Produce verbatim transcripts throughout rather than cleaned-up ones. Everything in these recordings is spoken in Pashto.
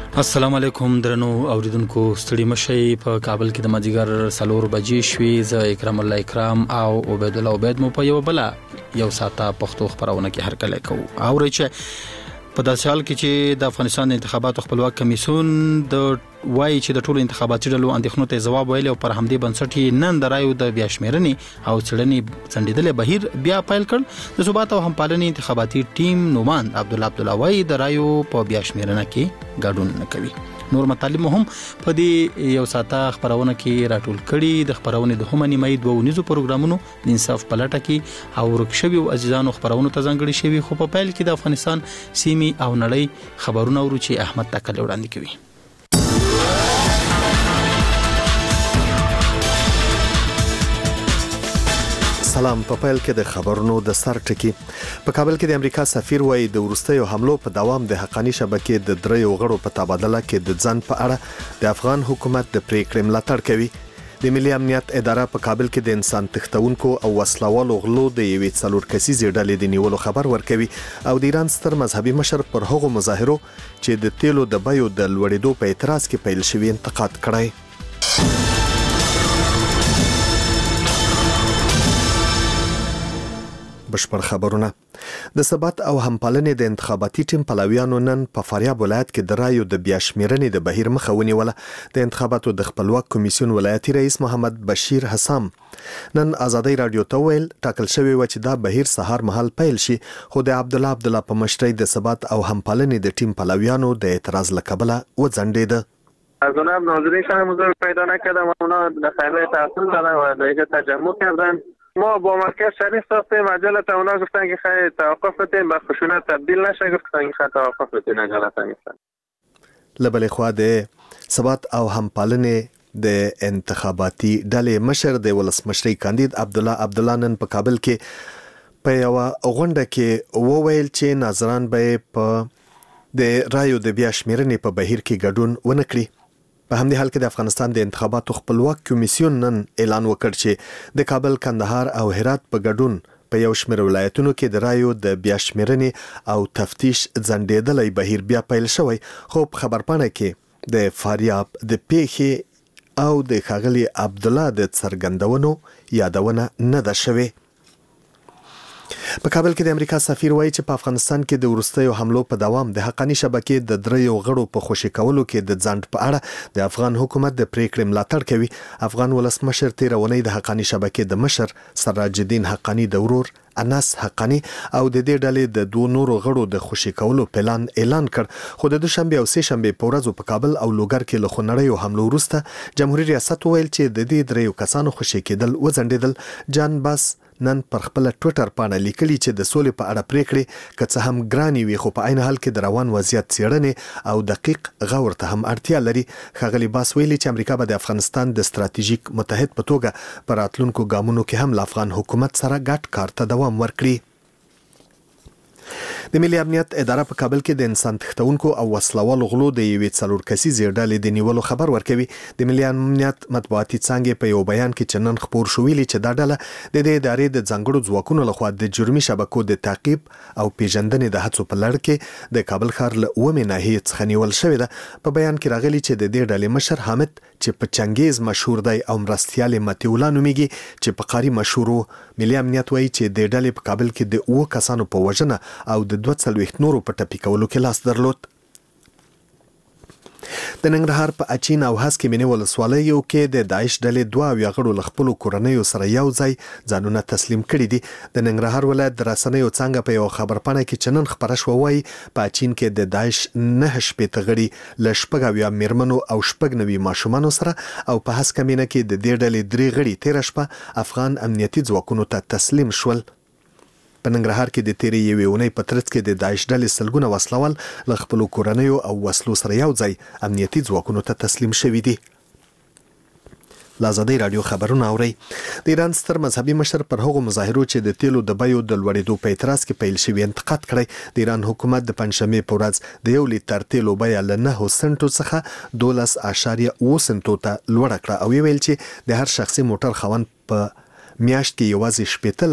السلام علیکم درنو اوریدونکو، ستړي مشي. په کابل کې د مازیګر سلور بجې شوې. زه اکرام الله اکرام او عبید الله عبید مو په یو بل یو ساته پښتو خبرونه کې هرکله کوو. او چې په داسې حال کې چې د افغانستان انتخاباتو خپلواک کمیسیون د وایي چې د ټولو انتخاباتي ډلو اندېښنو ته ځواب ویلی او پر همدې بنسټ نن د رایو د بیا شمېرنې او څېړنې ځنډېدلی بهیر بیا پیل کړ. د ثبات او همپالنې انتخاباتي ټیم نومان عبدالله عبدالله وایي د رایو په بیا شمېرنه کې ګډون نه کوي. نور مطالب هم په دې یو ساته خبرونه کې راټول کړي. د خبرونې د هم نیمه دوه ونیزو پروګرامونو د انصاف پلټه کې او ورکشوي او عزیزانو خبرونو ته ځانګړي شوي، خو په پیل کې د افغانستان سیمې او نړۍ خبرونه ورو چې احمد تکل وړاندې کوي. سلام. په پیل کې د خبرونو د سر ټکی. په کابل کې د امریکا سفیر وایي د وروستیو حملو په دوام د حقانی شبکې د دریو غړو په تبادله کې د ځان په اړه د افغان حکومت د پریکړې ملاتړ کوي. د ملي امنیت اداره په کابل کې د انسان تښتونکو او وسلوالو غلو د یوې څلور کسیزې ډلې د نیولو خبر ورکوي او د ایران ستر مذهبي مشر پر هغو مظاهرو چې د تیلو د بیو د لوړېدو په اعتراض کې پیل شوي انتقاد کړی. بشپړ خبرونه. د ثبات او همپالنې د انتخاباتي ټیم پلویانو نن په فاریاب ولایت کې د رایو د بیا شمېرنې د بهیر مخه ونیوله. د انتخاباتو د خپلواک کمیسیون ولایتي رئیس محمد بشیر حسام نن آزادۍ رادیو ته ویل ټاکل شوی و چې دا بهیر سهار مهال پیل شي، خو د عبدالله عبدالله په مشرۍ د ثبات او همپالنې د ټیم پلویانو د اعتراض له کبله وځنډېده. جناب ناظرین شما مزار پیدا نکردم و اونا نفعه تحصیل دادن و دیگه تجمع کردن. ما با مرکز شریف ساختیم، عجلت اونا گفتن که خیلی توقف بتیم به خشونت تبدیل نشه، گفتن که خیلی توقف بتیم عجلت نیستن. لبلې خوا د ثبات او همپالنې د انتخاباتي ډلې مشر د ولسمشرۍ کاندید عبدالله عبدالله نن په کابل کې په یوه غونډه کې وویل چې ناظران به په د رایو د بیا شمېرنې په بهیر کې ګډون ونه کړي. په همدې حال کې د افغانستان د انتخاباتو خپلواک کمیسیون نن اعلان وکړ چې د کابل، کندهار او هرات په ګډون په یو شمېر ولایتونو کې د رایو د بیا شمېرنې او تفتیش ځنډېدلی بهیر بیا پیل شوی، خو په خبرپاڼه کې د فاریاب د پیښې او د ښاغلي عبدالله د څرګندونو یادونه نه ده شوې. په کابل کې د امریکا سفیر وایي چې په افغانستان کې د وروستیو حملو په دوام د حقانی شبکې د دریو غړو په خوشي کولو کې د ځنډ په اړه د افغان حکومت د پریکړې ملاتړ کوي. افغان ولسمشر تېره اونۍ د حقانی شبکې د مشر سراج الدین حقانی د ورور انس حقانی او د دې ډلې د دوه نورو غړو د خوشي کولو پلان اعلان کړ، خو د دوشنبه او سه شنبه په ورځو په کابل او لوګر کې له خونړیو حملو وروسته جمهوریت ریاست ویل چې د دې دریو کسانو خوشي کېدل وځنډېدل. جان باس نن پر خپل ټویټر باندې لیکلي چې د سولې په اړه پریکړې که څه هم ګرانې وي، خو په عین حال کې د روان وضعیت څېړنې او دقیق غور ته هم اړتیا لري. ښاغلي باس ویلي چې امریکا به د افغانستان د ستراتیژیک متحد په توګه په راتلونکو ګامونو کې هم له افغان حکومت سره ګډ کار ته دوام ورکړي. د ملي امنیت اداره په کابل کې د انسان تښتونکو او وسلوالو غلو د یوې څلور کسیزې ډلې د نیولو خبر ورکوي. د ملي امنیت مطبوعاتي څانګې په یو بیان کې چې نن خپور شو ویلي چې دا ډله د دې ادارې د ځانګړو ځواکونو لخوا د جرمي شبکو د تعقیب او پیژندنې د هڅو په لړ کې د کابل ښار له اومې ناحیې څخه نیول شوې ده. په بیان کې راغلي چې د دې ډلې مشر حامد چې په چنګیز مشهور دی او مرستیال متي الله نومیږي چې په قاری مشهور. ملي امنیت وایي چې د ډلې په کابل کې د اوه کسانو په وژنه او د دوه څلوېښت نورو په ټپي کولو کې لاس درلود. د ننګرهار په اچین او هسکې مینې ولسوالیو کې د داعش ډلې دوه اویا غړو له خپلو کورنیو سره یو ځای ځانونه تسلیم کړي دي. د ننګرهار ولایت د رسنیو څانګه په یو خبرپاڼه کې چې نن خپره شوه وایي په اچین کې د داعش نهه شپېته غړي له شپږ اویا میرمنو او شپږ نوي ماشومانو سره او په هسکه مینه کې د دې ډلې درې غړي تېره شپه افغان امنیتي ځواکونو ته تسلیم شول. په ننګرهار کې د تیرې یوې اونۍ په ترڅ کې د داعش ډلې سلګونه وسلوال له خپلو کورنیو او وسلو سره یو ځای امنیتي ځواکونو ته تسلیم شوي دي. له آزادۍ راډیو خبرونه اورئ. د ایران ستر مذهبي مشر پر هغو مظاهرو چې د تیلو د بیو د لوړېدو په اعتراض کې پیل شوي انتقاد کړی. د ایران حکومت د پنجشنبې په ورځ د یو لیتر تیلو بیه له نهو سنټو څخه دولس اعشاریه اوه سنټو ته لوړه کړه او ویل چې د هر شخصي موټر خاوند په میاشت کې یوازې شپېته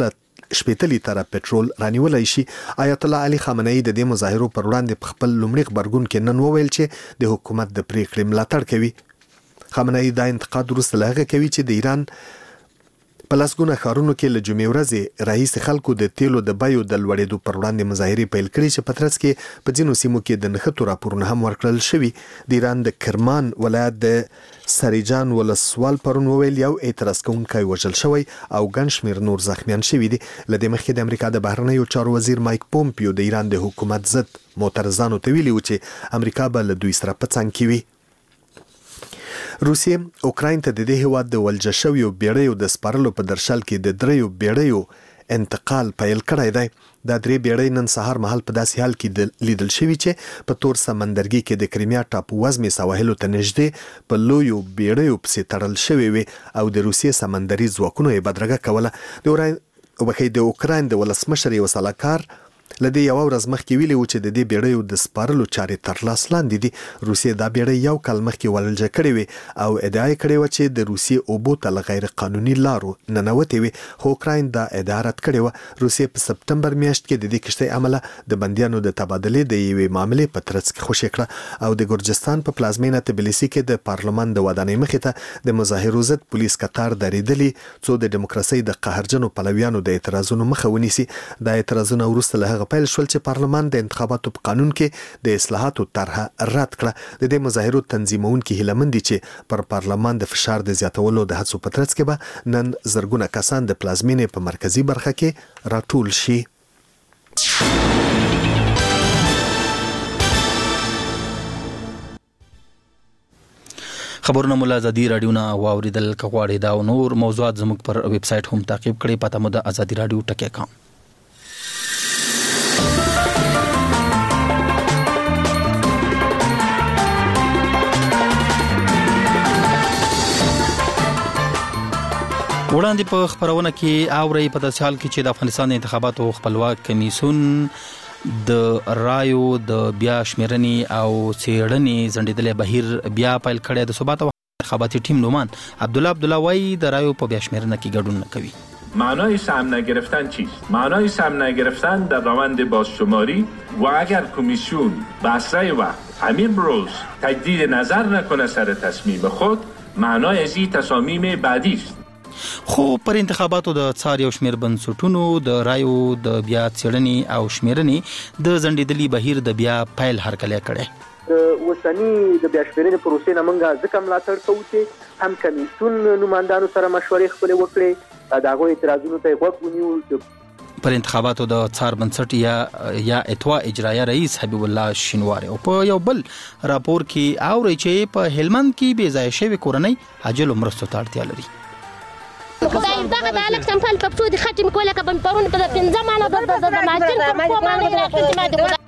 شپېته لیتره پټرول رانیولای شي. آیت الله علي خامنه‌ای د دې مظاهرو پر وړاندې په خپل لومړي خبرګون کې نن وویل چې د حکومت د پریکړې ملاتړ کوي. خامنه‌ای دا انتقاد وروسته له هغه کوي چې د ایران په لسګونه ښارونو کې له جمعې ورځې راهیسې خلکو د تیلو د بیو د لوړېدو پر وړاندې مظاهرې پیل کړي چې په ترڅ کې په ځینو سیمو کې د نښتو راپورونه هم ورکړل شوي. د ایران د کرمان ولایت د سریجان ولسوال پرون وویل یو اعتراض کوونکی وژل شوی او ګڼ شمېر نور زخمیان شوي دي. له دې مخکې د امریکا د بهرنیو چارو وزیر مایک پومپیو د ایران د حکومت ضد معترضانو ته ویلي و چې امریکا به له دوی سره په څنګ کې وي. روسیې اوکراین ته د دې هیواد د ولجه شویو بیړیو د سپارلو په درشل کې د دریو بیړیو انتقال پیل کړی دی. دا درې بیړۍ نن سهار مهال په داسې حال کې لیدل شوي چې په تور سمندرګي کې د کریمیا ټاپو وزمې سواحلو ته نږدې په لویو بیړیو پسې تړل شوي وي او د روسیې سمندري ځواکونو یې بدرګه کوله. د اوکراین د ولسمشر یو سلاکار لدې یو ورځ مخکې ویلي و چې د دې بیړیو د سپارلو چارې تر لاس لاندې دي. روسیې دا بیړۍ یو کال مخکې ولجه کړې وي او ادعا یې کړې وه چې د روسیې اوبو ته له غیر قانوني لارو ننوتې وي، خو اوکراین دا ادعا رد کړې وه. روسیې په سپتمبر میاشت کې د دې کښتۍ عمله د بندیانو د تبادلې د یوې معاملې په ترڅ کې خوشې کړه او د ګرجستان په پلازمینه تبلیسي کې د پارلمان د ودانۍ مخې ته د مظاهرو ضد پولیس کتار درېدلي څو د ډیموکراسۍ د قهرجنو پلویانو د اعتراضونو مخه ونیسي. دا اعتراضونه وروسته له هغه پیل شول چې پارلمان د انتخاباتو په قانون کې د اصلاحاتو طرحه رد کړه. د دې مظاهرو تنظیمونکي هیله مند دي چې پر پارلمان د فشار د زیاتولو د هڅو په ترڅ کې به نن زرګونه کسان د پلازمینې په مرکزی برخه کې راټول شي. خبرونه مولا ازادي رادیو نه واوریدل کغواړي دا نور موضوعات زموږ پر ویب سټ هم تعقیب کړئ. پته مو د ازادي رادیو ټکی کام. وړاندې په خبرونه کې اوري په داسې حال کې چې د افغانستان انتخاباتو خپلواک کمیسیون د رایو د بیا شمیرنې او څېړنې ځنډېدلې بهیر بیا پیل کړی. د ثبات او انتخاباتي ټیم نومان عبدالله عبدالله وایي د رایو په بیا شمیرنه کې ګډون نه کوي. معنای سهم نگرفتن چیست؟ معنای سهم نگرفتن در روند بازشماری و اگر کمیسیون به اسرع وقت همین روز تجدید نظر نکنه سر تصمیم خود، معنای از این تصامیم بعدی است. خو پر انتخاباتو د څار یو شمیر بنسټونو د رایو د بیا څېړنې او شمیرنې د ځنډېدلي بهیر د بیا پیل هرکلی کړی. د اوسني د بیا شمیرنې پروسې نه موږ ځکه ملاتړ کوو چې هم کمیسیون نمایندانو سره مشورې خپلې وکړي، د هغوی اعتراضونو ته یې غوږ ونیو. پر انتخاباتو د څار بنسټ یا یا اتوا اجرایه رئیس حبیب الله شینواری او په یو بل راپور کې اوري چې په هلمند کې بې ځایه شوې کورنۍ عاجلو مرستو ته اړتیا لري. خدای دغه د الکشن فل په څو دي ختم کوله کبن پرون په پنځه مانه د د ماشين په کومه باندې راځي ما د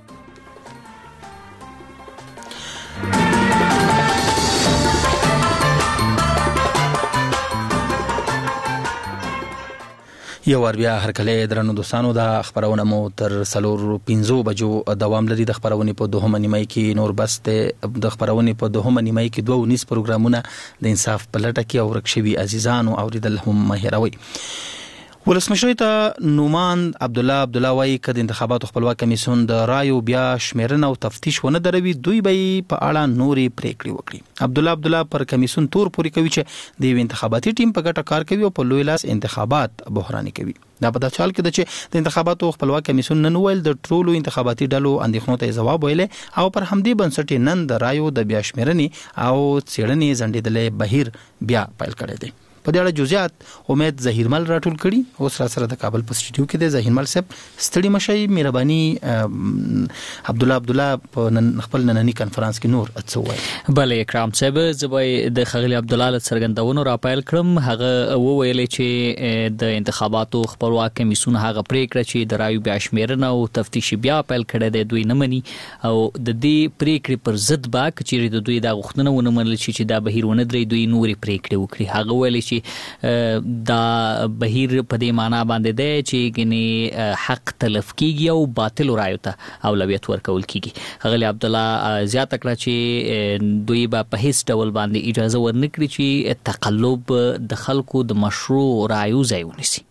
یو ور بیا هرکله درنو دوستانو دا خبرونه مو تر سلور پنځو بجو دوام لري. د خبرونه په دوهمه نیمه کې نور بس د خبرونه په دوهمه نیمه کې دوه ونیس پروګرامونه د انصاف په لټه کې او رکشوي عزیزانو اوریدل هم مهیروي. ولسمشر ته نومان عبدالله عبدالله وایي که د انتخاباتو خپلواک کمیسیون د رایو بیا شمیرنه او تفتیش ونه دروي دوی به په اړه نورې پریکړې وکړي. عبدالله عبدالله پر کمیسیون تور پوري کوي چې د انتخاباتي ټیم په ګټه کار کوي او په لوی لاس انتخابات بحراني کوي. دا په داسې حال کې ده چې د انتخاباتو خپلواک کمیسیون نن ویل د ټولو انتخاباتي ډلو اندېښنو ته جواب ویلې او پر همدې بنسټ نن د رایو د بیا شمیرنې او څېړنې ځنډېدلې بهیر بیا پیل کړی دی. په دې اړه جزئیات امید ظهیرمل راټول کړي. اوس را سره د کابل په سټډیو کې د ظهیرمل صاحب ستړي مشي مهرباني عبدالله عبدالله په نن خپل نننی کانفرنس کې نور څه وایي. بله اکرام صاحب زبای د خغلی عبدالله له څرګندونو را پیل کړم. هغه وویل چې د انتخاباتو خپلواک کمیسیون هغه پریکړه چې د رایو بیا شمیرنه او تفتیش بیا پیل کړی دی دوی نه مني او د دې پریکړې پر ضد به کچېرې د دوی دا غوښتنه ونه منل شي چې دا بهیر ونه درې دوی نورې پریکړې وکړي. هغه ویل چې دا بهیر په دې معنا باندې دی چې ګنې حق تلف کیږي او باطل رایو ته اولویت ورکول کیږي. غلی عبدالله زیاته کړه چې دوی به په هیڅ ډول باندې اجازه ورنکړي چې تقلب د خلکو د مشروع رایو ځای ونیسي.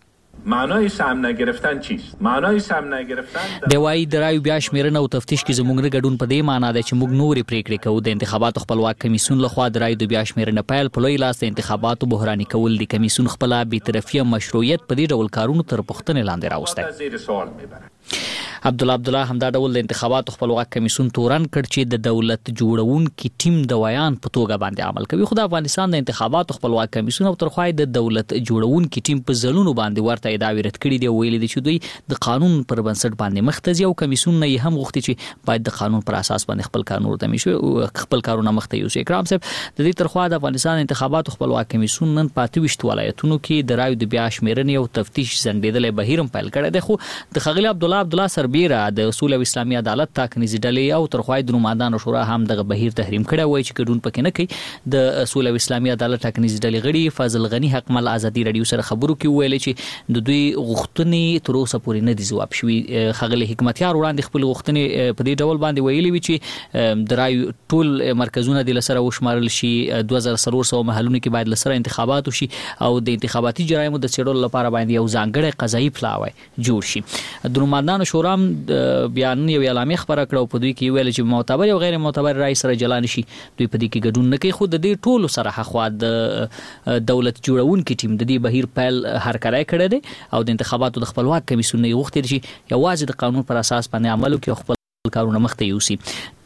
معنای سهم نگرفتن چیست؟ معنای سهم نگرفتن د وای د رایو بیا شمیرنه او تفتیش کې زموږ نه ګډون په دې معنی ده چې موږ نورې پریکړې کوو. د انتخاباتو خپلواک کمیسیون لخوا د رایو د بیا شمیرنه پیل په لوی لاس د انتخاباتو بحراني کول د کمیسیون خپل بی‌طرفي مشروعیت په دې ډول کارونو تر پوښتنې لاندې راوسته. زیر سوال میبرم. عبدالله عبدالله همدا ډول د انتخاباتو خپلواک کمیسیون تورن کړ چې د دولت جوړونکي ټیم د ویان په توګه باندې عمل کوي. خو د افغانستان د انتخاباتو خپلواک کمیسیون او ترخوای د دولت جوړونکي ټیم په ځلونو باندې ورته ادعاوې رد کړي دي، ویلي دي چې دوی د قانون پر بنسټ باندې مخته ځي او کمیسیون نه هم غوښتي چې باید د قانون پر اساس باندې خپل قانون ته میشي خپل کارونه مخته یوسي. اکرام صاحب، د دې ترخوا د افغانستان انتخاباتو خپلواک کمیسیون نن پاتې وشت ولایتونو کې د رایو د بیا شمیرنې او تفتیش ځنډېدلې بهیرم پیل کړی دی. خو د ښاغلي عبدالله عبدالله سربیره د اصول او اسلامي عدالت ټاکنیزې ډلې او ترخوای د نمایندانو شورا هم دغه بهیر تحریم کړی وای چې ګډون پکې نه کوي. د اصول او اسلامي عدالت ټاکنیزې ډلې غړي فضل غنی حکمل ازادي رادیو سره خبرو کې ویل چې د دوی غوښتنې تر اوسه پورې نه دي ځواب شوي. ښاغلي حکمتیار وړاندې خپل غوښتنې په دې ډول باندې ویلي وي چې د رایو ټول مرکزونه د لسره وشمارل شي، دوه زره څلور سوه محلونو کې باید لسره انتخابات وشي او د انتخاباتي جرایمو د څېړلو لپاره باید یو ځانګړی قضایي پلاوی جوړ شي. د نمایندانو شورا بیان یو اعلامیه خبره کړه په دوی کې ویل چې معتبر او غیر معتبر رای سره جلا نشي، دوی په دې کې ګډون نه کوي. خو د دې ټولو سره خوا د دولت جوړونکي ټیم د دې بهیر پیل هرکړای کړی دی او د انتخاباتو د خپلواک کمیسیون نه غوښتي چې یوازې د قانون پر اساس باندې عمل وکړي او خپل کارونه مخته یوسي.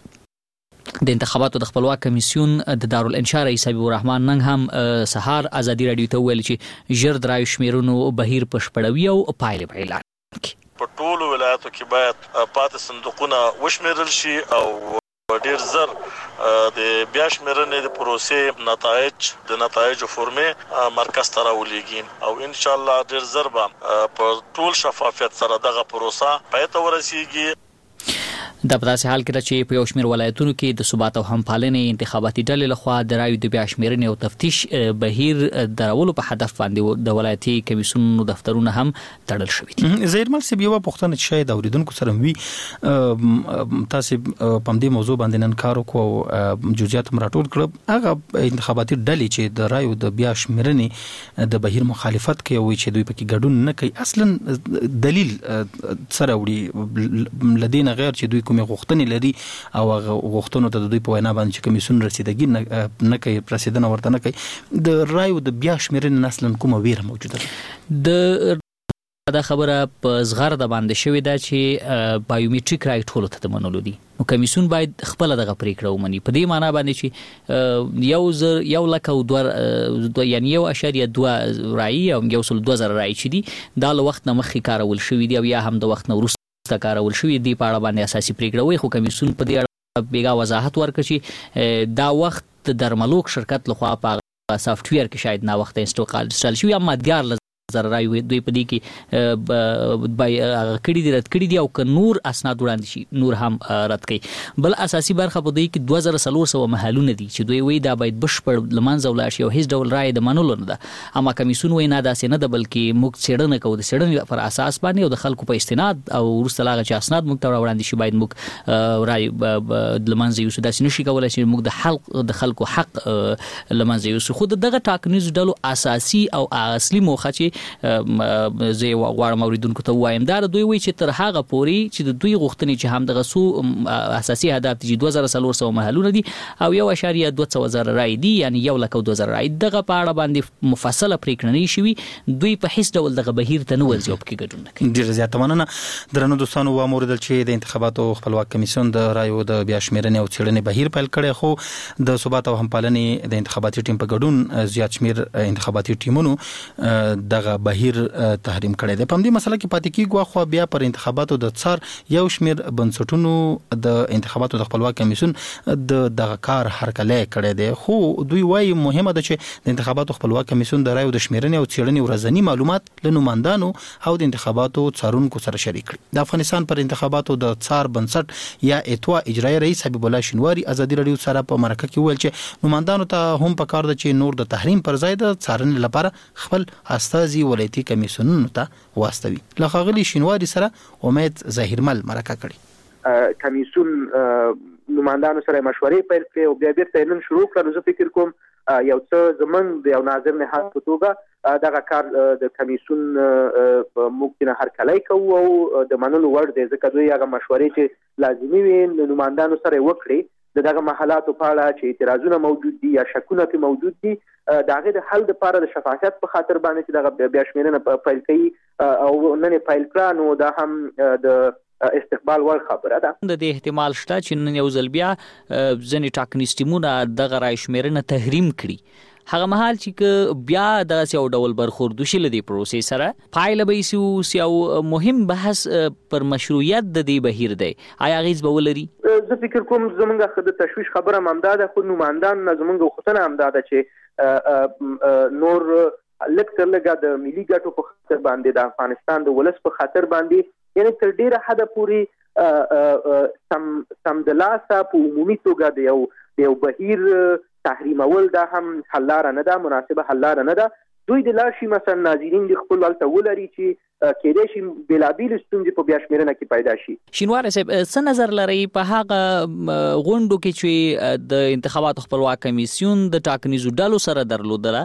د انتخاباتو د خپلواک کمیسیون د دارالانشا رئیس حبیب الرحمن نن هم سهار ازادي رادیو ته ویل چې ژر د رایو شمیرنو بهیر پشپړوي او پایلې به اعلان کړي. په ټولو ولایتو کې باید پاتې صندوقونه وشمیرل شي او ډیر زر د بیا شمیرنې د پروسې نتایج د نتایجو فورمې مرکز ته راولېږي او ان شاء الله ډیر زر به په ټول شفافیت سره دغه پروسه پای ته ورسیږي. د په داسې حال کې چې په یو شمېر ولایتونو کې د ثبات او همپالنې انتخاباتي ډلې لخوا د رایو د بیا شمیرنې او تفتیش بهیر درولو په هدف باندې د ولایتي کمیسیونونو دفترونه هم تړل شوي دي. زیرمل صاحب، یو پوښتنه چې شاید اوریدونکو سره وي، تاسو په دې موضوع باندې نن کار وکړو، جزئیات هم راټول کړل. هغه انتخاباتي ډلې چې د رایو د بیا شمیرنې د بهیر مخالفت کوي او چې دوی پکې ګډون نه کوي، اصلا دلیل سره وړي لدین غیر چې دوی کومه غوښتنې لري او غوښتنو ته د دوی په وینا باندې چې کمیسیون رسیدګي نه کوي، رسیدنه ورته نه کوي. د رایو د بیا شمیرنې اصلا کومه ویره موجوده ده؟ د دا خبره په زغرده باندې شوې ده چې بایومټریک رای ټولو ته د منلو دي. نو کمیسیون باید خپل دغه پریکړه ومني په دې معنی باندې چې یو زر یو لک او دوه یعنی یو اشاریه دوه رای او یو سل دوه زره رای چې دي دا له وخت نه مخکې کارول شوي دي او یا هم د وخت نه وروسته کارول شوی دی. په اړه باندې اساسي پریکړه وي، خو کمیسیون په دې اړه بیګا وضاحت ورکړي چې دا وخت درملوک شرکت لخوا په سافټویر کې شاید نا وخت انسټال شوی، اما دیار زر رای دوی په دې کې بای کړي دي رد کړي دي او که نور اسناد وړاندې شي نور هم رد کړي. بل اساسي برخه په دې کې دوه زره څلور سوه محلونه دي چې دوی وایي دا باید بشپړ له منځه ولاړ شي او هیڅ ډول رای د منلو نه ده. اما کمیسیون وایي نه داسې نه ده، بلکې موږ څېړنه کوو د څېړنې پر اساس باندې او د خلکو په استناد او وروسته له هغه چې اسناد موږ ته راوړاندې شي باید موږ رای له منځه یوسو. داسې نشي کولی چې موږ د حق د خلکو حق له منځه یوسو. خو دغه ټاکنیزو ډلو اساسي او اصلي موخه چې زه غواړم اوریدونکو ته وایم دا دوی وایي چې تر هغه پورې چې د دوی غوښتنې چې هم دغه سو اساسي هدف چې دوه زره څلور سوه محلونه دي او یو اشاریه دوه سوه زره رای دي، یعنی یو لک او دوه زره رای، دغه په اړه باندې مفصله پریکړه نه شوي. دوی په هیڅ ډول دغه بهیر ته نه ورځي او پکې ګډون نه کوي. ډېره زیاته مننه. درنو دوستانو، واوریدل چې د انتخاباتو خپلواک کمیسیون د رایو د بیا شمیرنې او څېړنې بهیر پیل کړی، خو د ثبات او همپالنې د انتخاباتي ټیم په ګډون زیات شمیر انتخاباتي ټیمونو دغه بهیر تحریم کړی دی. په دې مسله کې پاتې کیږي خو بیا پر انتخاباتو د څار یو شمیر بنسټونو د انتخاباتو د خپلواک کمیسیون د دغه کار هرکلی کړی دی. خو دوی وایي مهمه ده چې د انتخاباتو خپلواک کمیسیون د رایو د شمیرنې او څېړنې ورځنی معلومات له نمایندانو او د انتخاباتو څارونکو سره شریک کړي. د افغانستان پر انتخاباتو د څار بنسټ یا اتوا اجرایي رئیس حبیب الله شینواری ازادي رادیو سره په مرکه کې ویل چې نمایندانو ته هم پکار ده چې نور د تحریم پر ځای د څارنې لپاره خپل استازي ولایتي کمیسیونونو ته واستوي. له ښاغلي شینواري سره امید ظاهرمل مرکه کړې. کمیسیون نمائندانو سره مشورې پیل کړې او بیا بیرته نن شروع کړو. زه فکر کوم یو څه زمونږ د یو ناظر نهاد په توګه دغه کار د کمیسیون موږ نه هرکلی کوو او د منلو وړ دی، ځکه دوی هغه مشورې چې لازمي وي نمائندانو سره وکړي د دغه محلاتو په اړه چې اعتراضونه موجود دي یا شکونه کې موجود دي، د هغې د حل لپاره د شفافیت په خاطر باندې چې دغه بیا شمېرنه پیل کوي او نن یې پیل کړه، نو دا هم د استقبال وړ خبره ده. د دې احتمال شته چې نن یو ځل بیا ځینې ټاکنیز ټیمونه دغه رای شمېرنه تحریم کړي، هغه مهال چې بیا دغه یو ډول برخورد وشي له دې پروسې سره پایله به یې یو مهم بحث پر مشروعیت د دې بهیر دی، آیا اغیز به ولري؟ زه فکر کوم زمونږ د تشویش خبره هم همدا ده، خو نمائندان زمونږ غوښتنه همدا ده چې نور لږ تر لږه د ملي ګټو په خاطر باندې د افغانستان د ولس په خاطر باندې یعنې تر ډیره حده پورې سم سمدلاسه په عمومي توګه د یو د یو بهیر تحریمول دا هم حل لاره نه ده، مناسبه حل لاره نه ده. دوی د لاړ شي مثلا ناظرین د خپل هلته ولري چې کېدای شي بېلابېلې ستونزې په بیا شمېرنه کې پیدا شي. شینواره صاحب څه نظر لرئ په هغه غونډو کې چې د انتخاباتو خپلواک کمیسیون د ټاکنیزو ډلو سره درلودله،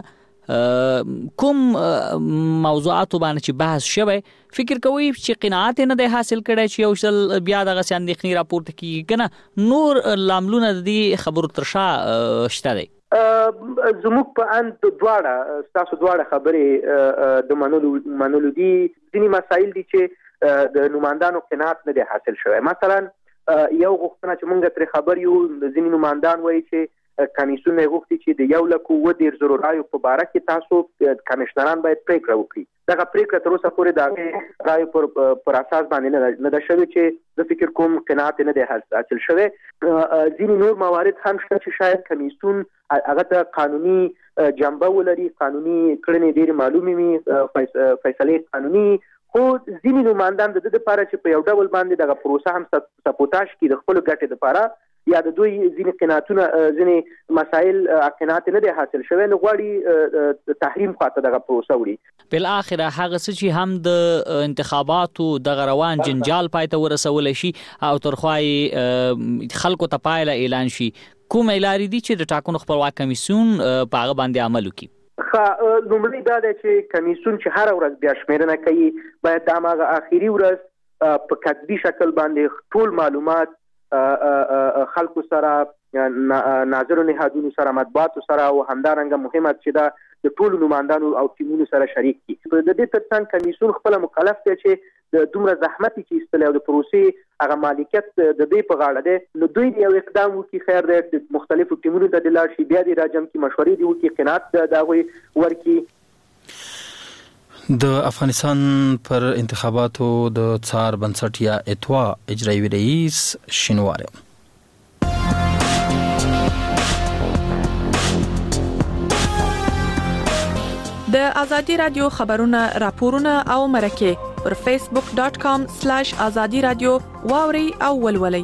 کوم موضوعاتو باندې چې بحث شوی فکر کوئ چې قناعت نه دی حاصل کړی چې یو ځل بیا دغسې اندېښنې راپورته کېږي که نه نور لاملونه د دې خبرو تر شا شته دی؟ زموږ په اند دواړه ستاسو دواړه خبرې د منلو منلو دي. ځینې مسایل دي چې د نمائندانو قناعت نه دی حاصل شوی. مثلا یو غوښتنه چې موږ ترې خبر یو، ځینې نمائندان وایي چې کمیسیون یې غوښتي چې د یو لکو اووه دېرش زرو رایو په باره کې تاسو کمیشنران باید پرېکړه وکړي. دغه پرېکړه تر اوسه پورې د هغې رایو پر پر اساس باندې نه ده شوې چې زه فکر کوم قناعت نه دی حاصل شوی. ځینې نور موارد هم شته چې شاید کمیسیون هغه ته قانوني جنبه ولري، قانوني کړنې ډېرې معلومې وي، فیصلې قانوني، خو ځینې نمائندان د دې لپاره چې په یو ډول باندې دغه پروسه هم سپوتاژ کړي د خپلو ګټې لپاره یا د دوی ځینې قناعتونه ځینې مسایل قناعت نه دی حاصل شوی، نو غواړي تحریم خواته دغه پروسه وړي. بالاخره هغه څه چې هم د انتخاباتو دغه روان جنجال پای ته ورسولی شي او ترخوا یې خلکو ته پایله اعلان شي، کومې لارې دي چې د ټاکنو خپلواک کمیسیون په هغه باندې عمل وکړي؟ ښه، لومړی دا دی چې کمیسیون چې هره ورځ بیا شمېرنه کوي باید د هماغه آخري ورځ په کتبي شکل باندې ټول معلومات خلکو سره، ناظرو نهادونو سره، مطبوعاتو سره او همدارنګه مهمه چې دا د ټولو نمائندانو او ټیمونو سره شریک کړي. د دې ترڅنګ کمیسیون خپله مکلف دی چې د دومره زحمت چې ایستلی او د پروسې هغه مالکیت د دوی په غاړه دی، نو دوی یو اقدام وکړي، خیر دی د مختلفو ټیمونو ته دې لاړ شي، بیا دې راجم کړي، مشورې دې وکړي، قناعت د هغوی ورکړي. د افغانستان پر انتخاباتو د څار بنسټ یا اتوا اجرایي رئیس شینواره د ازادي رادیو خبرونه، راپورونه او مرکه پر فیسبوک ډاٹ کام سلیش ازادي رادیو واوري او ولولي.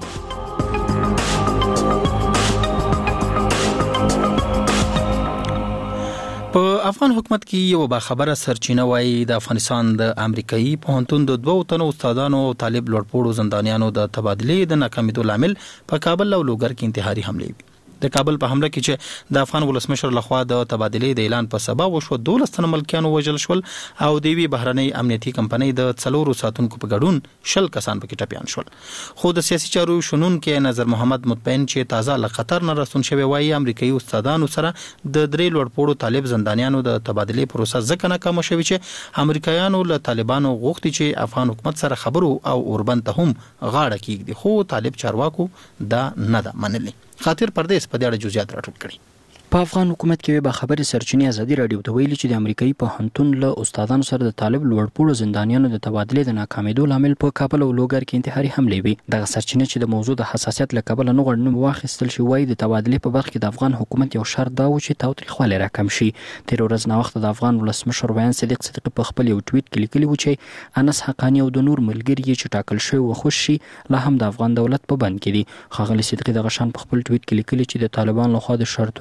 په افغان حکومت کې یو باخبره سرچینه وایي د افغانستان د امریکایي پوهنتون د دوو تنو استادانو او طالب لوړپوړو زندانیانو د تبادلې د ناکامیدو لامل په کابل او لوګر کې انتحاري حملې د کابل په حمله کې چې د افغان ولسمشر لخوا د تبادلې د اعلان په سبب وشو، دولس تنه ملکیانو وژل شول او د یوې بهرنۍ امنیتي کمپنۍ د څلورو ساتونکو په ګډون شل کسان پکې ټپیان شول. خو د سیاسي چارو شنونکي نظر محمد مطمئن چې تازه له قطر نه راستون شوی وایي امریکایي استادانو سره د درې لوړپوړو طالب زندانیانو د تبادلې پروسه ځکه ناکامه شوې چې امریکایانو له طالبانو غوښتي چې افغان حکومت سره خبرو او اوربند ته هم غاړه کېږدي، خو طالب چارواکو دا نه ده منلې. خاطر پردیس په دې اړه جزئیات راټول کړي. په افغان حکومت کې به خبري سرچینې ازادي رادیو ته ویلي چې د امریکایي پوهنتون له استادانو سره د طالب لوړپوړو زندانیانو د تبادلې د ناکامیدو لامل په کابل او لوګر کې انتحاري حملې وي. دغه سرچینې چې د موضوع د حساسیت له کبله نه غواړي نوم واخیستل شي، وایي د تبادلې په برخه کې د افغان حکومت یو شرط دا و چې تاوتریخوالی راکم شي. تیر ورځ ناوخته د افغان ولسمشر ویان صدیق صدیقي په خپل یو ټویټ کې لیکلي و چې انس حقانی او د نور ملګري چې ټاکل شوي وخوش شي لا هم د افغان دولت په بند کې دي. ښاغلي صدیقي دغه شان په خپل ټویټ کې لیکلي چې د طالبان لخوا د شرطونو پر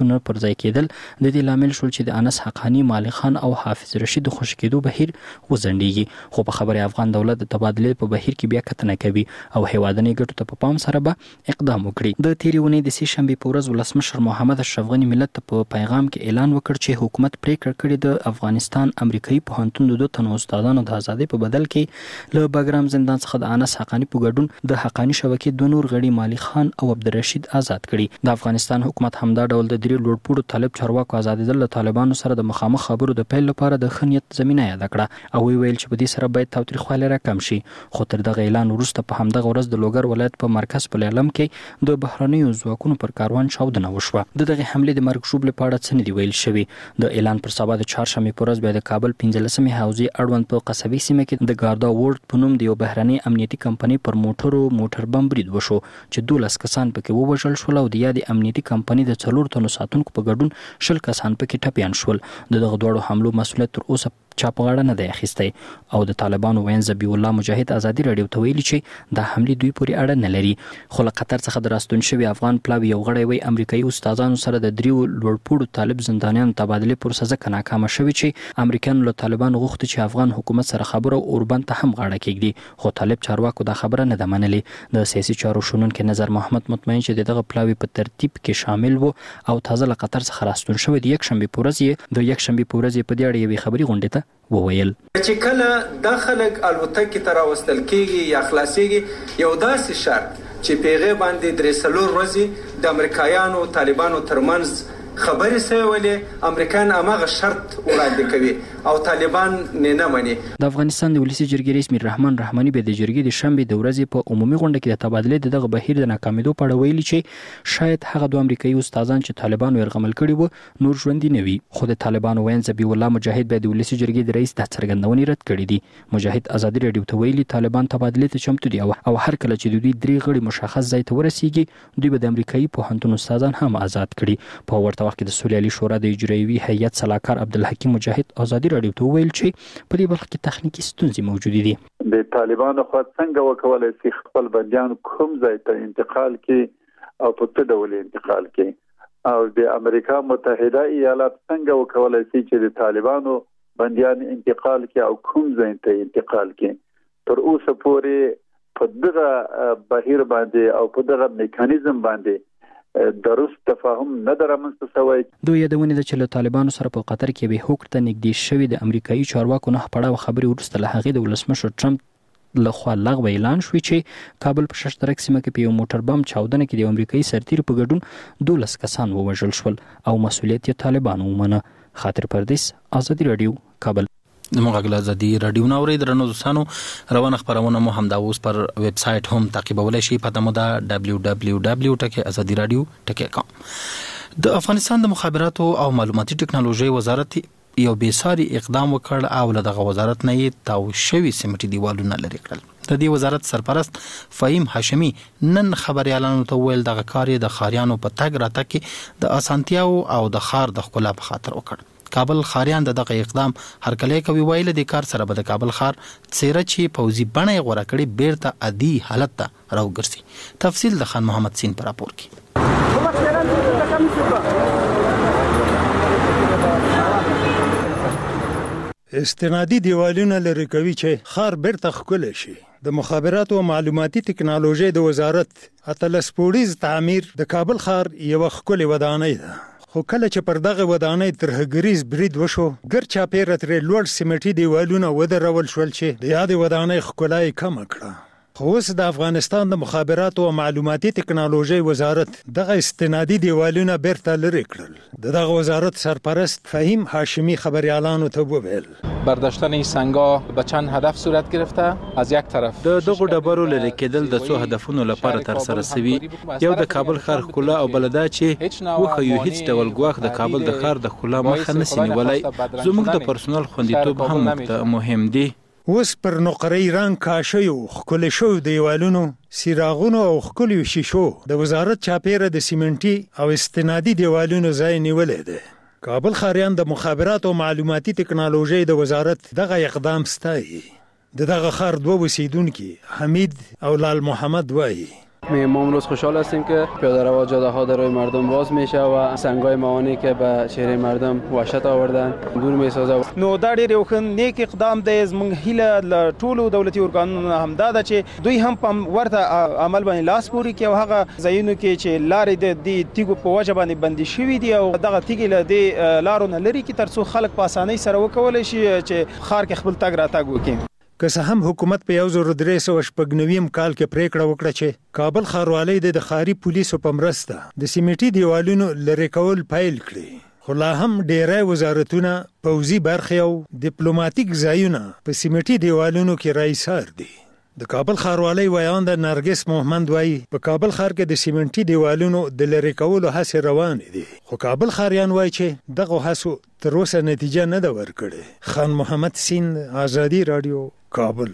یوځای کېدل د دې لامل شول چې د انس حقانی، مالک خان او حافظ رشید د خوشی کېدو بهیر وزندېږي. خو په خبره افغان دولت د تبادلې په بهیر کې بیا کتنه کوي او هیوادنۍ ګټو ته په پام سره به اقدام وکړي. د تیرې ونې د سې شنبې په ورځ ولسمشر محمد اشرف غني ملت ته په پیغام کې اعلان وکړ چې حکومت پریکړه کړې د افغانستان امریکایي پوهنتون د دوه تنو استادانو د ازادۍ په بدل کې له باګرام زندان څخه د انس حقانی په ګډون د حقانی شبکې دوه نور غړي مالک خان او عبدالرشید آزاد کړي. د افغانستان حکومت همدا ډول د درې لوړپوړو طالب چارواکو آزادېدل له طالبانو سره د مخامخ خبرو د پیل لپاره د ښه نیت زمینه یاد کړه او ویل چې په دې سره باید تاوتریخوالی راکم شي. خو تر دغه اعلان وروسته په همدغه ورځ د لوګر ولایت په مرکز په لیلم کې د بهرنیو ځواکونو پر کاروان چاودنه وشوه. د دغه حملې د مرګ ژوبلې په اړه څه نه دي ویل شوي. د اعلان پر سبا د چهارشنبې په ورځ بیا د کابل پنځلسمې حوزې اړوند په قصبي سیمه کې د ګاردا وورډ په نوم د یو بهرني امنیتي کمپنۍ پر موټرو موټر بم برید وشو چې دولس کسان پکې ووژل شول او د یادې امنیتي کمپنۍ د څلور تنو ساتونکو په ګډون شل کسان پکې ټپیان شول. د دغه دوړو حملو مسؤلیت تر اوسه چا په غاړه نه دی اخیستی او د طالبانو وین ذبیح الله مجاهد ازادي راډیو ته ویلي چې دا حملې دوی پورې اړه نه لري. خو له قطر څخه د راستون شوي افغان پلاوي یو غړی وی امریکایي استادانو سره د دریو لوړپوړو طالب زندانیانو تبادلې پروسه ځکه ناکامه شوې چې امریکایانو له طالبانو غوښتي چې افغان حکومت سره خبره او اوربند ته هم غاړه کېږدي. خو طالب چارواکو دا خبره نه ده منلې. د سیاسي چارو شنونکي نظر محمد مطمئن چې دغه پلاوي په ترتیب کې شامل وو او تازه له قطر څخه راستون شوی د یک شنبې په ورځ یې د یک شنبې په ورځ یې په دې اړه یوې خبري غونډې ته وویل چې کله د خلک الوتکې ته راوستل کېږي یا خلاصېږي یو داسې شرط چې پیغه باندې درې څلور ورځې د امریکایانو طالبانو ترمنځ خبرې سوي ولې امریکایان هماغه شرط وړاندې کوي او طالبان نه مني. د افغانستان د ولسي جرګې رئیس میر رحمان رحماني به د جرګې د شنبې د ورځې په عمومي غونډه کې د تبادلې د دغه بهیر د ناکامېدو په اړه ویلي چې شاید هغه دوه امریکایي استادان چې طالبانو یرغمل کړي وو نور ژوندي نه وي. خو د طالبانو وین ذبیح الله مجاهد به د ولسي جرګې د رئیس د څرګندونې رد کړي دي. مجاهد ازادي راډیو ته ویلي طالبان تبادلې ته چمتو دي او هر کله چې دوی درې غړي مشخص ځای ته ورسیږي دوی به د امریکایي پوهنتون استادان هم آزاد کړي. په ورته وخت کې د سولې علي شورا د اجرایوي هیئت سلاکار عبدالحکیم مجاهد ازادي راډیو ته ویل چې په دې برخه کې تخنیکی ستونزې موجود دي. د طالبانو خو څنګه وکولای شي خپل بندیان کوم ځای ته انتقال کړي او په څه ډول انتقال کړي او د امریکا متحده ایالات څنګه وکولای شي چې د طالبانو بندیان انتقال کړي او کوم ځای ته انتقال کړي. تر اوسه پورې په دغه بهیر باندې او په دغه میکانیزم باندې درست تفاهم نه درمنځته شوی. دوی یادونه ده چې له طالبانو سره په قطر کې به هوکړه ته نږدې شوې د امریکایي چارواکو نه پړاو خبري وروسته له هغې د ولسمشر ټرمپ لخوا لغوه اعلان شوی چې کابل په ششترک سیمه کې په یو موټر بم چاودنه کې د امریکایي سرتیر په ګډون دولس کسان ووژل شول او مسؤلیت یې طالبانو ومنه. خاطر پردیس، ازادي راډیو، کابل. د مغاګل ازادي راډیو نو ورې درنو دوستانو روانه خبرونه مو هم دا اوس پر ویب سټ هم تعقیبولای شي پته مو دا دبليو دبليو دبليو ټکی ازادي راډیو ټکی کام. د افغانستان د مخابراتو او معلوماتي ټکنالوژي وزارت یو بیساري اقدام وکړ او له دغه وزارت نه یې تاو شوی سیمټي دیوالونه لري کړل. د دې وزارت سرپرست فهیم هاشمي نن خبريالانو ته ویل دغه کار د خاریانو په تګ راتګ کې د اسانتیاو او د خار د خپل په خاطر وکړ. کابل خاریان د دغه اقدام هرکلی کوي ویل د کار سره به د کابل خار څیره چې پوزي بڼه غوړه کړي بیرته عادي حالت ته راوګرځي. تفصیل د خان محمد سین پر راپور کې. استنادي دیوالونه لري کوي چې خار بیرته خکل شي. د مخابراتو او معلوماتي ټکنالوژي د وزارت اتلس پولیس تعمیر د کابل خار یو خکل ودانۍ ده. خو کله چې پر دغه ودانۍ تر هګریز برید وشو ګر چاپیره ترې لوړ سیمټي دیوالونه ودرول شول چې د یادې ودانۍ ښکلا یې کمه کړه. خو اوس د افغانستان د مخابراتو او معلوماتي ټکنالوژي وزارت دغه استنادي دیوالونه بیرته لرې کړل. دغه وزارت سرپرست فهیم هاشمی خبريالانو ته وویل برداشتن این سنگا به چند هدف صورت گرفته. از یک طرف د دغه ډبرو لري کېدل د څو هدفونو لپاره تر سره شوی. یو د کابل خار ښکلا او بلدا چې وخه یو هیڅ ډول ګواښ د کابل د خار د ښکلا مخه نه سي نیولای. زموږ د پرسونل خوندیتوب هم مهم دی. اوس پر نقره‌ای رنګ کاشیو خکل شو دیوالونو سیراغونو او خکل شیشو د وزارت چاپیره د سیمنټي او استنادي دیوالونو ځای نیولې ده. کابل خاریان د مخابرات او معلوماتي ټکنالوژي د وزارت دغه اقدام ستایي. دغه خار دوه وسیدونکو حمید او لال محمد وایي ما امروز خوشحال هستیم که پیاده رو جاده ها در روی مردم باز میشه و سنگای موانع که به چهره مردم وحشت آوردن دور میسازه. نو دا ډېر یو نیک اقدام دی. زموږ هیله له ټولو دولتي ارګانونو هم دا ده چې دوی هم په ورته عمل باندې لاس پورې کړي او هغه ځایونو کې چې لارې د دې تیږو په وجه باندې بندي شوي دي او دغه تیږې له دې لارو نه لرې کړي تر څو خلک په اسانۍ سره وکولی شي چې ښار کې خپل تګ راتګ وکړي. که څه هم حکومت په یو زر درې سوه شپږ نویم کال کې پریکړه وکړه چې کابل ښاروالۍ د ښاري پولیسو په مرسته د سیمټي دیوالونو لرې کول پیل کړي، خو لا هم ډیری وزارتونه، پوځي برخې او ډیپلوماټیک ځایونه په سیمټي دیوالونو کې رایسار دي. د کابل ښاروالۍ ویان د نرګس محمد وایي په کابل ښار کې د سیمنټي دیوالونو د لرې کولو هڅې روانې دي، خو کابل ښاریان وایي چې دغه هڅو تر اوسه نتیجه نه ده ورکړې. خان محمد سیند، آزادي رادیو، کابل.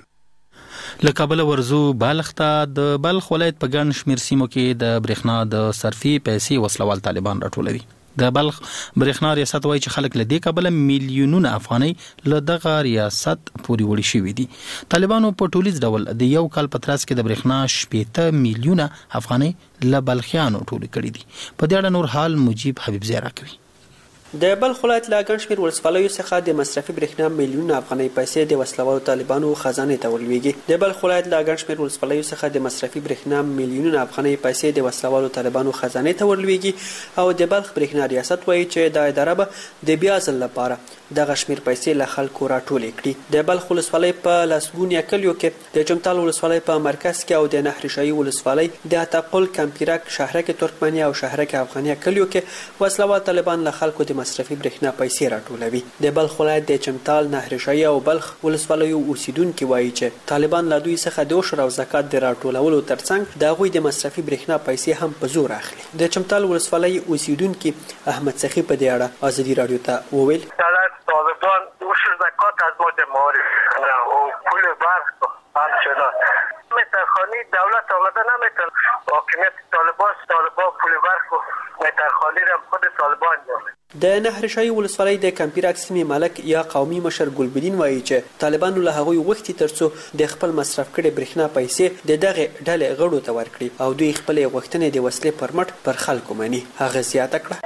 له کابل ورزو بالغ ته. د بلخ ولایت په ګڼ شمېر سیمو کې د برېښنا د صرفي پیسې وسلوال طالبان راټولوي. د بلخ برېښنا ریاست وایي چې خلک له دې کبله میلیونونه افغانۍ له دغه ریاست پورې وړي شوي دي. طالبانو په ټولیز ډول د یو کال په ترڅ کې د برېښنا شپېته میلیونه افغانۍ له بلخیانو ټولې کړي دي. په دې اړه نور حال مجیب حبیبزی راکوي. د بلخ ولایت له ګڼ شمېر ولسوالیو څخه د مصرفي برېښنا میلیونونه افغانۍ پیسې د وسلوالو طالبانو خزانې ته ولویږي. د بلخ ولایت له ګڼ شمېر ولسوالیو څخه د مصرفي برېښنا میلیونونه افغانۍ پیسې د وسلوالو طالبانو خزانې ته ولویږي او د بلخ برېښنا ریاست وایي چې دا اداره به د بیا ځل لپاره دغه شمېر پیسې له خلکو راټولې کړي. د بلخ ولسوالۍ په لسګونیا کلیو کې، د چمتال ولسوالۍ په مرکز کې او د نهرشاهي ولسوالۍ د اتاقل، کمپیرک، شهرک ترکمنیا او شهرک افغانیا کلیو کې وسلوال طالبان له خلکو د مصرفي برېښنا پیسې راټولوي. د بلخ ولایت د چمتال، نهرشاهي او بلخ ولسوالیو اوسیدونکي وایي چې طالبان له دوی څخه د عشر او زکات د راټولولو ترڅنګ د هغوی د مصرفي برېښنا پیسې هم په زور اخلي. د چمتال ولسوالۍ اوسیدونکي احمد سخی په دې اړه آزادي رادیو ته وویل: طالبان عشر زکات از ما دماری و پول برق همچنان مترخانی دولت آمده نمیتون حاکمیت طالبان طالبان پول برق و مترخانی را خود طالبان داره. د نهرشاهي ولسوالۍ د کمپیرک سیمې مالک یا قومي مشر ګلبدین وایي چې طالبانو له هغوی غوښتي ترڅو د خپل مصرف کړي برېښنا پیسې د دغه ډلې غړو ته ورکړي او دوی خپلې غوښتنې د وسلې پر مټ پر خلکو مني. هغه زیاته کړه: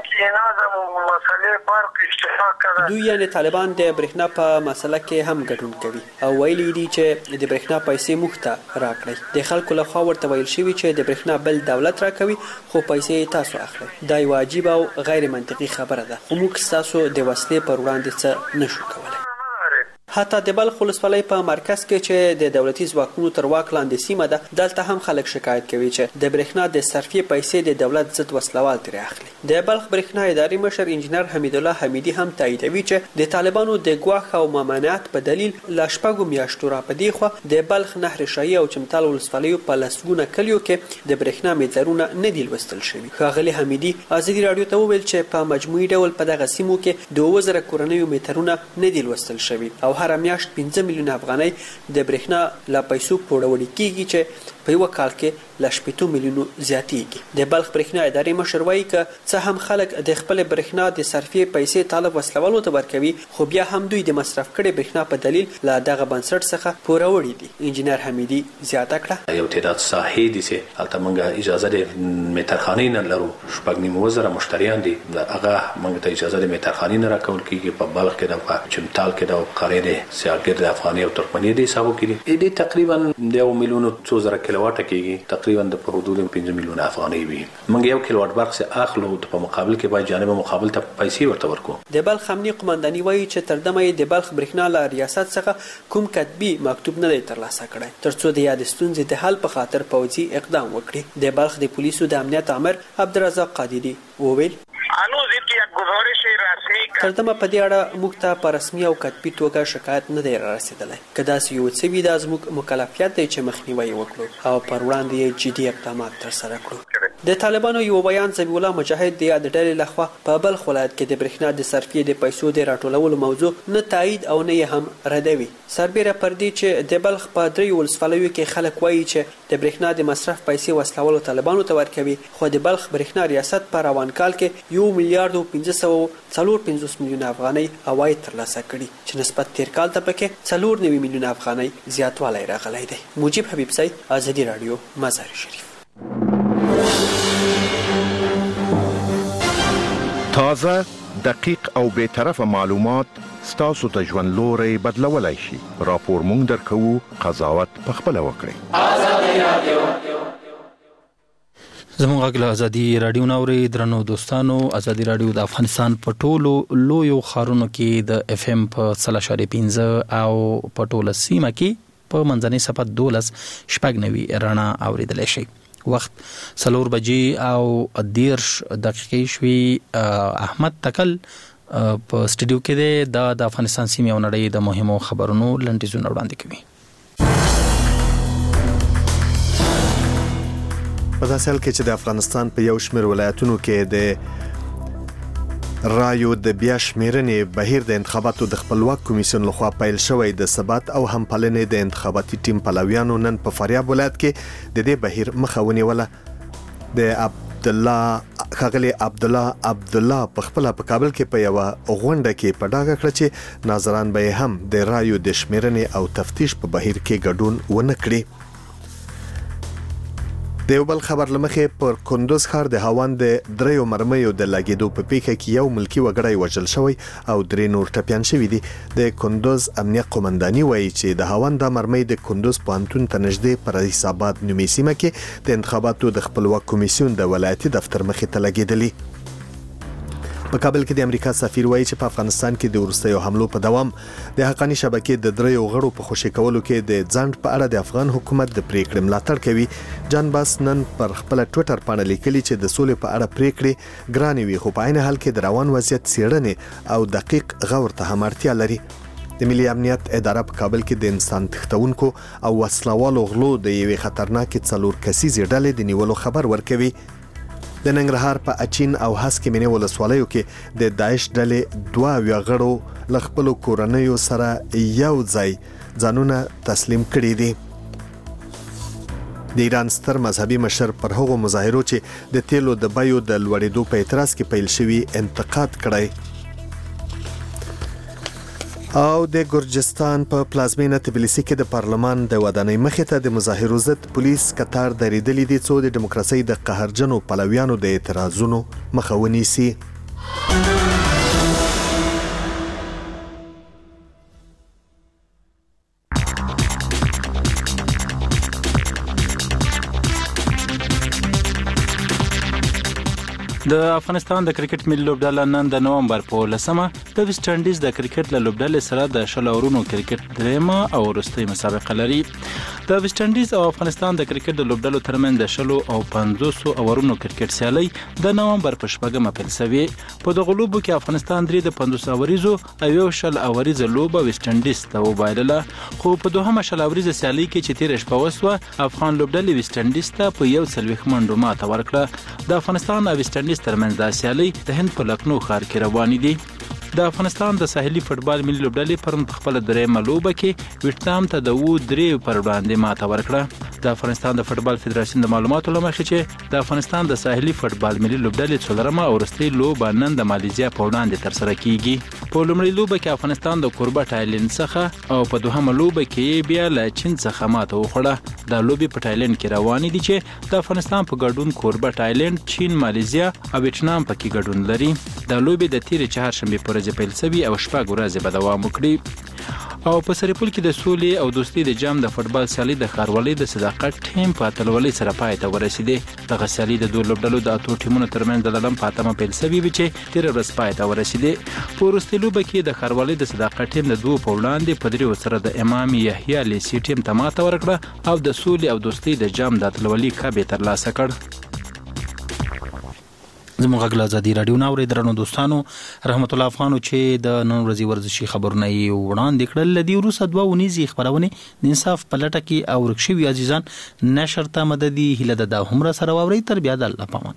دوی یعنې طالبان د برېښنا په مسله کې هم ګډون کوي او ویلي دي چې د برېښنا پیسې موږ ته راکړئ. د خلکو لخوا ورته ویل شوي چې د برېښنا بل دولت راکوي خو پیسې تاسو اخلئ. دا یو عجیب او غیر منطقي خبره ده، خو موږ ستاسو د وسلې پر وړاندې څه نشو کولی. حتی د بلخ ولسوالۍ په مرکز کې چې د دولتي ځواکونو تر واک لاندې سیمه ده، دلته هم خلک شکایت کوي چې د برېښنا د صرفي پیسې د دولت ضد وسلوال ترې اخلي. د بلخ برېښنا اداري مشر انجینر حمید الله حمیدي هم تاییدوي چې د طالبانو د ګواښ او ممانعت په دلیل له شپږو میاشتو را په دې خوا د بلخ، نهرشاهي او چمتال ولسوالیو په لسګونه کلیو کې د برېښنا میټرونه نه دي لوستل شوي. ښاغلي حمیدي آزادي راډیو ته وویل چې په مجموعي ډول په دغه سیمو کې د اووه زره کورنیو میټرونه نه دي لوستل شوي او هر میاشت پنځه میلیونه افغانۍ د برېښنا له پیسو پوروړي کیږي چې په یو کال کې له شپېتو میلیونو زیاتیږي. د بلخ برېښنا ادارې مشر وایي که څه هم خلک د خپل برېښنا د صرفي پیسې طالب وسلوالو ته ورکوي، خو بیا هم دوی د مصرف کړي برېښنا په دلیل له دغه بنسټ څخه پوروړي دي. انجینر حمیدي زیاته کړه: یو تعداد ساحې دي چې هلته موږ اجازه د میټرخانې نه لرو، شپږ نیم اووه زره مشتریان دي، هغه موږ ته اجازه د میټرخانې نه راکول کېږي. په بلخ کې ده، په چمتال کې ده او قرې د سیالګر د افغاني او ترکمني د حسابو کې دي. دې تقریبا د یو میلیون څو زره کیلوواټه کېږي، تقریبا د په حدود پنځه میلیونه افغانۍ وي. موږ یو کیلوواټ برق څه اخلو، په مقابل کې باید جانب مقابل ته پیسې ورته ورکو. د بلخ امنیه قومنداني وایي چې تر دمه یې د بلخ برېښنا له ریاست څخه کوم کتبي مکتوب نه دی ترلاسه کړی ترڅو د یاد ستونزې د حل په خاطر پوځي اقدام وکړي. د بلخ د پولیسو د امنیت امر عبدالرزاق قادری وویل: تر دمه په دې اړه موږ ته په رسمي او کتبي توګه شکایت نه دی رارسېدلی. که داسې یو څه وي دا زموږ مکلفیت دی چې مخنیوی وکړو او پر وړاندې یې جدي اقدامات ترسره کړو. د طالبانو یو بیان ذبیح الله مجاهد د یاد ډلې لخوا په بلخ ولایت کې د برېښنا د صرفیې د پیسو د راټولولو موضوع نه تایید او نه یې هم ردوي. سربیره پر دې چې د بلخ په دریو ولسوالیو کې خلک وایي چې د برېښنا د مصرف پیسې وسلوالو طالبانو ته ورکوي، خو د بلخ برېښنا ریاست په روان کال کې یو میلیارډ او پنځه سوه څلور پنځوس میلیونه افغانۍ عواید ترلاسه کړي چې نسبت تیر کال ته پکې څلور نوي میلیونه افغانۍ زیاتوالی راغلی دی. مجیب حبیبزی، آزادي راډیو، مزار شریف. تازه، دقیق او بے طرفه معلومات ستاسو ته ژوند لوري بدلولای شي. راپور مونږ درکوو، قضاوت پخپله وکړئ. ازادي رادیو زموږ غږ له ازادي رادیو نوري درنو دوستانو. ازادي رادیو د افغانستان په ټولو لویو ښارونو کې د اف ام په څلور اشاریه پنځه او په ټوله سیمه کې په منځنۍ صفت دولس شپږ نوي رڼا اوریدلی شي. وخت څلور بجې او دیرش دقیقې شوي. احمد تکل په سټډیو کې دی، د افغانستان سیمې او نړۍ د مهمو خبرونو لنډیزونه وړاندې کوي. په داسې حال کې چې د افغانستان په یو شمېر ولایتونو کې د رایو د بیا شمیرنې بهیر د انتخاباتو د خپلواک کمیسیون لخوا پیل شوی د ثبات او همپالنې د انتخاباتي ټیم پلویانو نن په فاریاب ولایت کې د دې بهیر مخه ونیوله. د عبد الله خغلی عبد الله عبد الله په خپل په کابل کې په یو غونډه کې په ډاګه کړ چې ناظران به هم د رایو د شمیرنې او تفتیش په بهیر کې ګډون ونه کړي. د یو بل خبر لمخې پر کندوز ښار د هاوند د دریو مرمیو د لګیدو په پیښه کې یو ملکی وګړی وژل شوی او درې نور ټپیان شوي دي. د کندوز امنیه قومنداني وایي چې د هاوند د مرمۍ د کندوز پوهنتون ته نږدې پر رئیس آباد نومي سیمه کې د انتخاباتو د خپلواک کمیسیون د ولایتي دفتر مخې ته لګیدلې. په کابل کې د امریکا سفیر وایي چې په افغانستان کې د وروستیو حملو په دوام د حقاني شبکې د دریو غړو په خوشي کولو کې د ځنډ په اړه د افغان حکومت د پریکړې ملاتړ کوي. جان باس نن پر خپل ټوئیټر باندې لیکلي چې د سولې په اړه پریکړې ګرانې وي، خو په عین حال کې د روان وضعیت څېړنې او دقیق غور ته هم اړتیا لري. د ملي امنیت اداره په کابل کې د انسان تښتونکو او وسلوالو غلو د یوې خطرناکې څلور کسیزې ډلې د نیولو خبر ورکوي. د ننګرهار په اچین او هسکې مینې ولسوالیو کې د داعش ډلې دوه اویا غړو له خپلو کورنیو سره یو ځای ځانونه تسلیم کړي دي. د ایران ستر مذهبي مشر پر هغو مظاهرو چې د تیلو د بیو د لوړېدو په اعتراض کې پیل شوي انتقاد کړی. او د ګرجستان په پلازمینه تبلیسی کې د پارلمان د ودانۍ مخې ته د مظاهرو ضد پولیس کتار درېدلي دي څو د دیموکراسۍ د قهرجنو پلویانو د اعتراضونو مخه ونیسي. د افغانستان د کرکټ ملي لوبډله نن د نومبر په لسمه د ویسټ انډیز د کرکټ له لوبډلې سره د شل اورونو کرکټ دریمه او وروستۍ مسابقه لري. د ویسټ انډیز او افغانستان د کرکټ د لوبډلو ترمنځ د شلو او پنځوس اورونو کرکټ سیالي د نومبر په شپږمه پیل شوې. په دغه لوبو کې افغانستان درې د پنځوس اوریزو او یو شل اوریزه لوبه ویسټ انډیز ته وبایلله، خو په دوهمه شل اوریزه سیالي کې چې تیر شپه وسوه افغان لوبډلې ویسټ انډیز ته په یو څلوېښت منډو ماته ورکړه. د افغانستان او ویسټ انډیز ترمنځ د سیالي د هند په لکنو ښار کې روانې دي. د افغانستان د ساحلي فوټبال ملي لوبډلې پرون په خپل درېیمه لوبه کې ویتنام ته د وو درې پر وړاندې ماته ورکړه. د افغانستان د فوټبال فدراسیون د معلوماتو له مخې چې د افغانستان د ساحلي فوټبال ملي لوبډلې څلورمه او وروستۍ لوبه نن د مالیزیا په وړاندې ترسره کیږي. په لومړۍ لوبه کې افغانستان د کوربه تایلند څخه او په دوهمه لوبه کې بیا له چین څخه ماته وخوړه. د لوبې په تایلند کې روانې دي چې د افغانستان په ګډون کوربه تایلند، چین، مالیزیا او ویتنام پکې ګډون لري. د لوبې د تیر چهارشنبه پر ورځ پیل شوی او شپږ ورځې به دوام وکړي. او په سرپل کې د سولې او دوستۍ د جام د فوټبال سیالي د ښاروالۍ د صداقت ټیم په اتلولۍ سره پای ته ورسېدې. دغه سیالي د دوه لوبډلو د اتو ټیمونو ترمنځ د لړم په اتمه پیل شوې وي چې تېره ورځ پای ته ورسېدې. په وروستۍ لوبه کې د ښاروالۍ د صداقت ټیم د دوو په وړاندې په دریو سره د امام یحیی لیسي ټیم ته ماته ورکړه او د سولې او دوستۍ د جام د اتلولۍ کب یې ترلاسه کړ. زموږ غږ له ازادي رادیو نه اورېدل نو دوستانو رحمت الله افغانو چې د نن ورځې ورزشي خبرونه یې وړاندې کړل. له دې وروسته دوه اونیزې خپرونې د انصاف په لټه کې او ورک شوي عزیزان نشر ته مددي هیله ده دا هم را سره واورئ. تر بیا د الله پامان.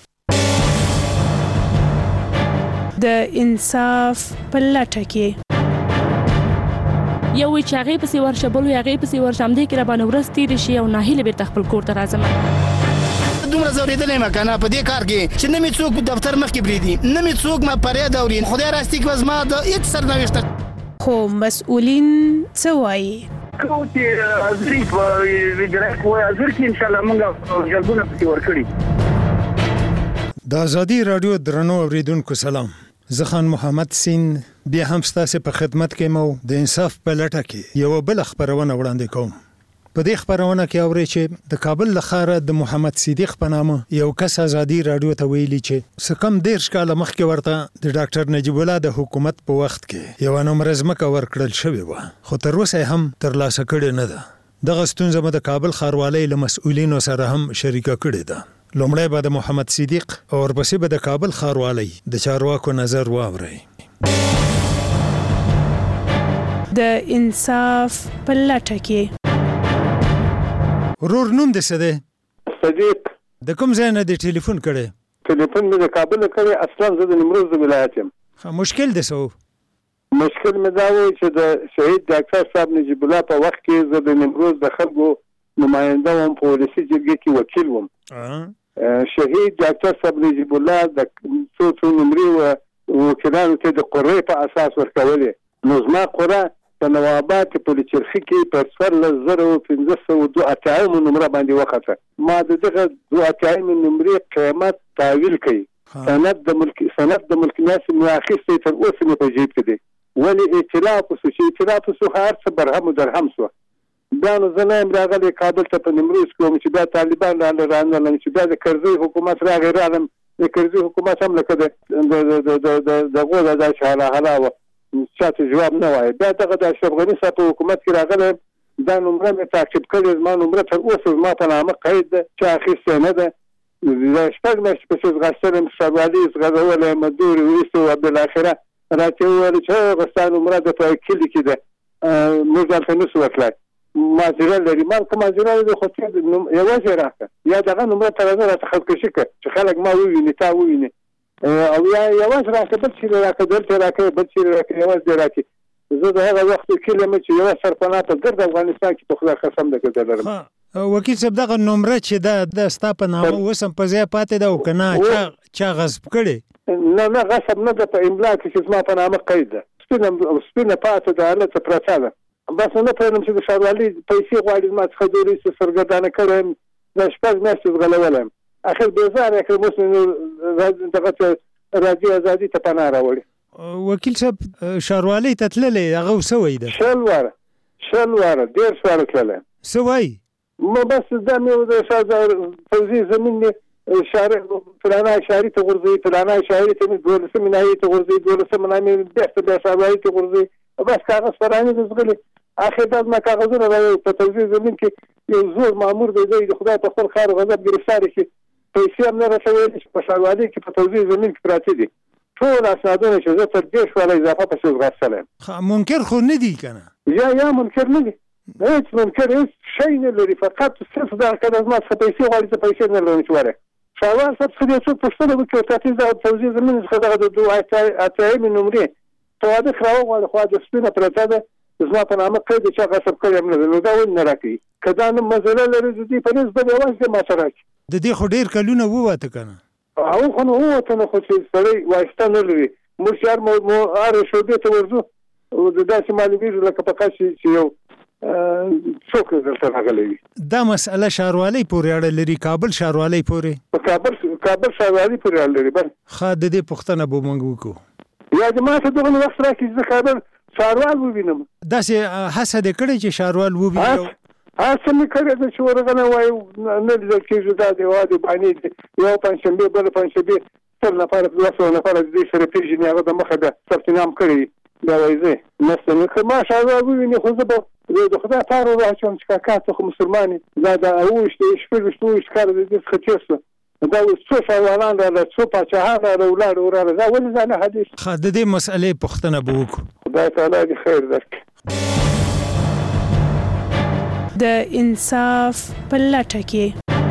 د انصاف په لټه کې یو چې هغه پسې ورشه بل هغه پسې ورشه هم دې کې را باندې ورځ تېرې شي او ناهیله بیرته خپل کور ته راځم. دومره زورېدلې ما کنه په دې کار کې چې نه مې څوک دفتر مخ کې بریدي، نه مې څوک ما پرې دوري. خدای راستي کې زما د هیڅ سرنوشت. خو مسؤلین څه وایي؟ کوم چې ازري په ویډرک وای ازر کې ان شاء الله موږ جلبونه پکې ورکړي. د ازادي رادیو درنو اوریدونکو سلام. زه خان محمد سین بیا هم ستاسو په خدمت کې مو د انصاف په لټه کې یو بل خبرونه وړاندې کوم. په دې خبرونه کې اوري چې د کابل لخاره د محمد صدیق په نامه یو کس ازادي رادیو ته ویلي چې سکم ډیر کال مخکې ورته د ډاکټر نجیب الله د حکومت په وخت کې یو نومره ځمکه ورکړل شوې و، خو تر اوسه هم ترلاسه کړې نه ده. دغه ستونزه مو د کابل ښاروالۍ له مسؤلینو سره هم شریکه کړې ده. لومړی به د محمد صدیق او ورپسې به د کابل ښاروالۍ د چارواکو نظر واورئ. د انصاف په لټه کې. ورور نوم دې څه دی؟ صدیق. د کوم ځای نه دې ټلیفون کړی؟ ټلیفون مې د کابل کړی، اصلا زه د نیمروز د ولایت یم. مشکل دې څه و؟ مشکل مې دا و چې د شهید ډاکټر صاحب نجیب الله په وخت کې زه د نیمروز د خلکو نماینده وم، په ولسي جرګې کې وکیل وم. شهید ډاکټر صاحب نجیب الله د څو څو نمرې و وکیلانو ته د قرې په اساس ورکولې. نو زما قره په نوابات په لچرخي کې په څوارلس زره او پنځه سوه دوه اتیایم نمره باندې وخته. ما د دغه دوه اتیایم نمرې قیمت تحویل کړي. سند د ملک سند د ملکیت مې اخیستی تر اوسه مې په جیب کې دی. ولې اطلاع وسو چې اطلاع وسو هر څه برهم و درهم سو. بیا نو زه نه یم راغلی کابل ته په نیمروز کې وم چې بیا طالبان راغله رانغلم چې بیا د کرزي حکومت راغی رالم. د کرزي حکومت هم لکه د دغو د داسې حاله حاله وه، چاته جواب نه وایي. بیا دغه د اشرف غني صاحب په حکومت کې راغلی، دا نمره مې تعقیب کړې. زما نمره تر اوسه زما په نامه قید ده، چا اخیستی نه ده. د شپږ میاشتې پسې ځغستلی یم، ښاروالي ځغځولی یم، دورې وروسته و بالاخره راته وویل چې هغه ستا نمره د په کلي کې ده، موږ دلته نشو ورتلی. مازیره لري. ما که مازیره لري خو یوازې راکړه، یا دغه نمره ته راځه راته خودکشي کړه چې خلک ما وویني، تا وویني، او یا یوازې راکړه، بل چیرې راکړه، دلته راکړه، بل چیرې راکړه، یوازې دې راکړي. زه د هغه وخت وکیل یم چې یوه سرپناه په ګرد افغانستان کې په خدای قسم درته لرم. وکیل صاحب دغه نمره چې ده د ستا په نامه اوس هم په ځای پاتې ده او که نه چا غصب کړې؟ نه نه غصب نه ده، په املا کې چې زما په نامه قید ده. سپینه پاته ده، هلته پرته ده. بس نه پوهېدم چې د ښاروالۍ پیسې غواړي زما څخه دورې چې سرګردانه کړی یم، دا شپږ میاشتې زغلولی یم. اخر بېزاره یې کړم، اوس مې دغه ته راځي ازادي ته پناه راوړي. وکیل صاحب ښاروالۍ ته تللی، هغه څه وایي ده؟ شل واره شل واره دېرش واره تللی. څه وایي؟ بس دا مې د فوزي زمین مې فلانه اشعاري ته غورځوي، فلانه اشعاري ته مې دولسمې ناحیې ته غورځوي، دولسمه ناحیې مې بېرته بیا ښاروالۍ ته غورځوي. بس کاغذ فرانې د زغلي. اخر دا زما کاغذونه راوړي په توزیع زمین کې یو زوړ مامور دی، دی د خدای په خپل خار و غضب ګرفتار شي، پیسې هم نه راته ویلې چې په ښاروالۍ کې په توزیع زمین کې پراته دي. ټول اسنادونه چې زه تر دېرش واله اضافه پسې ځغستلی یم. منکر خو نه دي که نه؟ یا یا منکر نه دي، هېڅ منکر هېڅ شی نه لري، فقط صرف دغه که زما څخه پیسې غواړي، زه پیسې نه لرم چې ورکړم. ښاروال صاحب څخه یو څوک پوښتنه وکړي او تاسې دغه توزیع زمین څخه دغه د دوه اتیایمې نمرې توادق راوغواړي، خو د سپینه پرته ده، زما په نامه قید چا غصب کړی هم نه ده. نو دا ولې نه راکوي؟ که دا نه مزله لري د دې په نسبت به یوازې دې ما ته راکړي. د دې خو ډېر کلونه ووته که نه؟ هغه خو نو ووته نه، خو چې سړی واسطه نه لري. موږ چې هر شعبې ته ورځو د داسې معلومېږي لکه په کس چې یو څوک دلته راغلی وي. دا مسئله ښاروالۍ پورې اړه لري، کابل ښاروالۍ پورې؟ په کابل کابل ښاروالۍ پورې اړه لري. بل ښه، د دې پوښتنه به موږ وکړو. یا د ما ته دغه وخت راکړي چې زه کابل ښاروال ووینم. داسې هڅه دې کړې چې ښاروال وویني؟ هڅه مې کړې ده چې ورغلی وایي نه لیدل کېږي، دا د هېواد بانې دي، یوه پنجشنبې بله پنجشنبې سل نفره دوه سوه نفره د دې سره پېژني، هغه د مخه ده ثبت نام کړی وي. بیا وایي زه نسته نو که ما ښاروال وویني، خو زه به د خدای پاره وراچوم چې کاکا ته خو مسلمان یې. دا د اوویشت شپږ ویشت اوویشت کاله د دې څخه تېر شو، دا اوس څو ښاروالان راغله، څو پاچاهان راغله، ولاړ وراله، دا ولې دا نه حدیث؟ ښه، د دې مسئلې پوښتنه به وکړو. خدای تعالی دې خیر درکړي. د انصاف په لټه کې.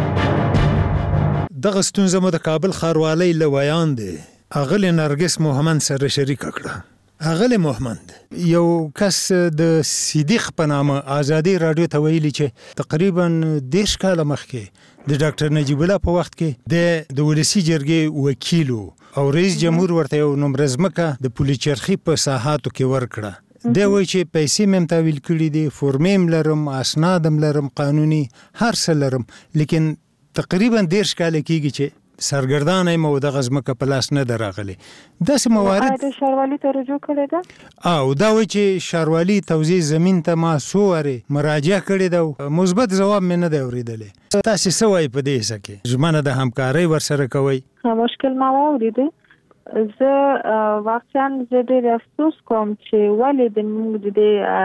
دغه ستونزه مو د کابل ښاروالۍ له ویان دی اغلی نرګس محمد سره شریک کړه. اغلی محمد یو کس د صدیق په نامه ازادي رادیو ته ویلي چې تقریبا دیش کال مخکې د ډاکټر نجیب الله په وخت کې د ولسی جرګې وکیل او رئیس جمهور ورته یو نمرزمکه د پولیچرخي په ساحاتو کې ورکړه. دی وایي چې پیسې مې هم تحویل کړي دي، فورمې هم لرم، اسناد هم لرم، قانوني هر څه لرم، لیکن تقریبا دېرش کاله کېږي چې سرګردانه یم او دغه ځمکه په لاس نه ده راغلې. داسې موارد آیا د ښاروالي ته رجوع کړې ده؟ او دا وایي چې ښاروالي توزیع زمین ته ما څو وارې مراجعه کړې ده، مثبت ځواب مې نه دی اورېدلی. تاسې څه وایي په دې حصه کې؟ ژمنه د همکارۍ ورسره کوئ؟ مشکل ما واورېدی. زه واقعا زه ډېر افسوس کوم چې ولې د موږ د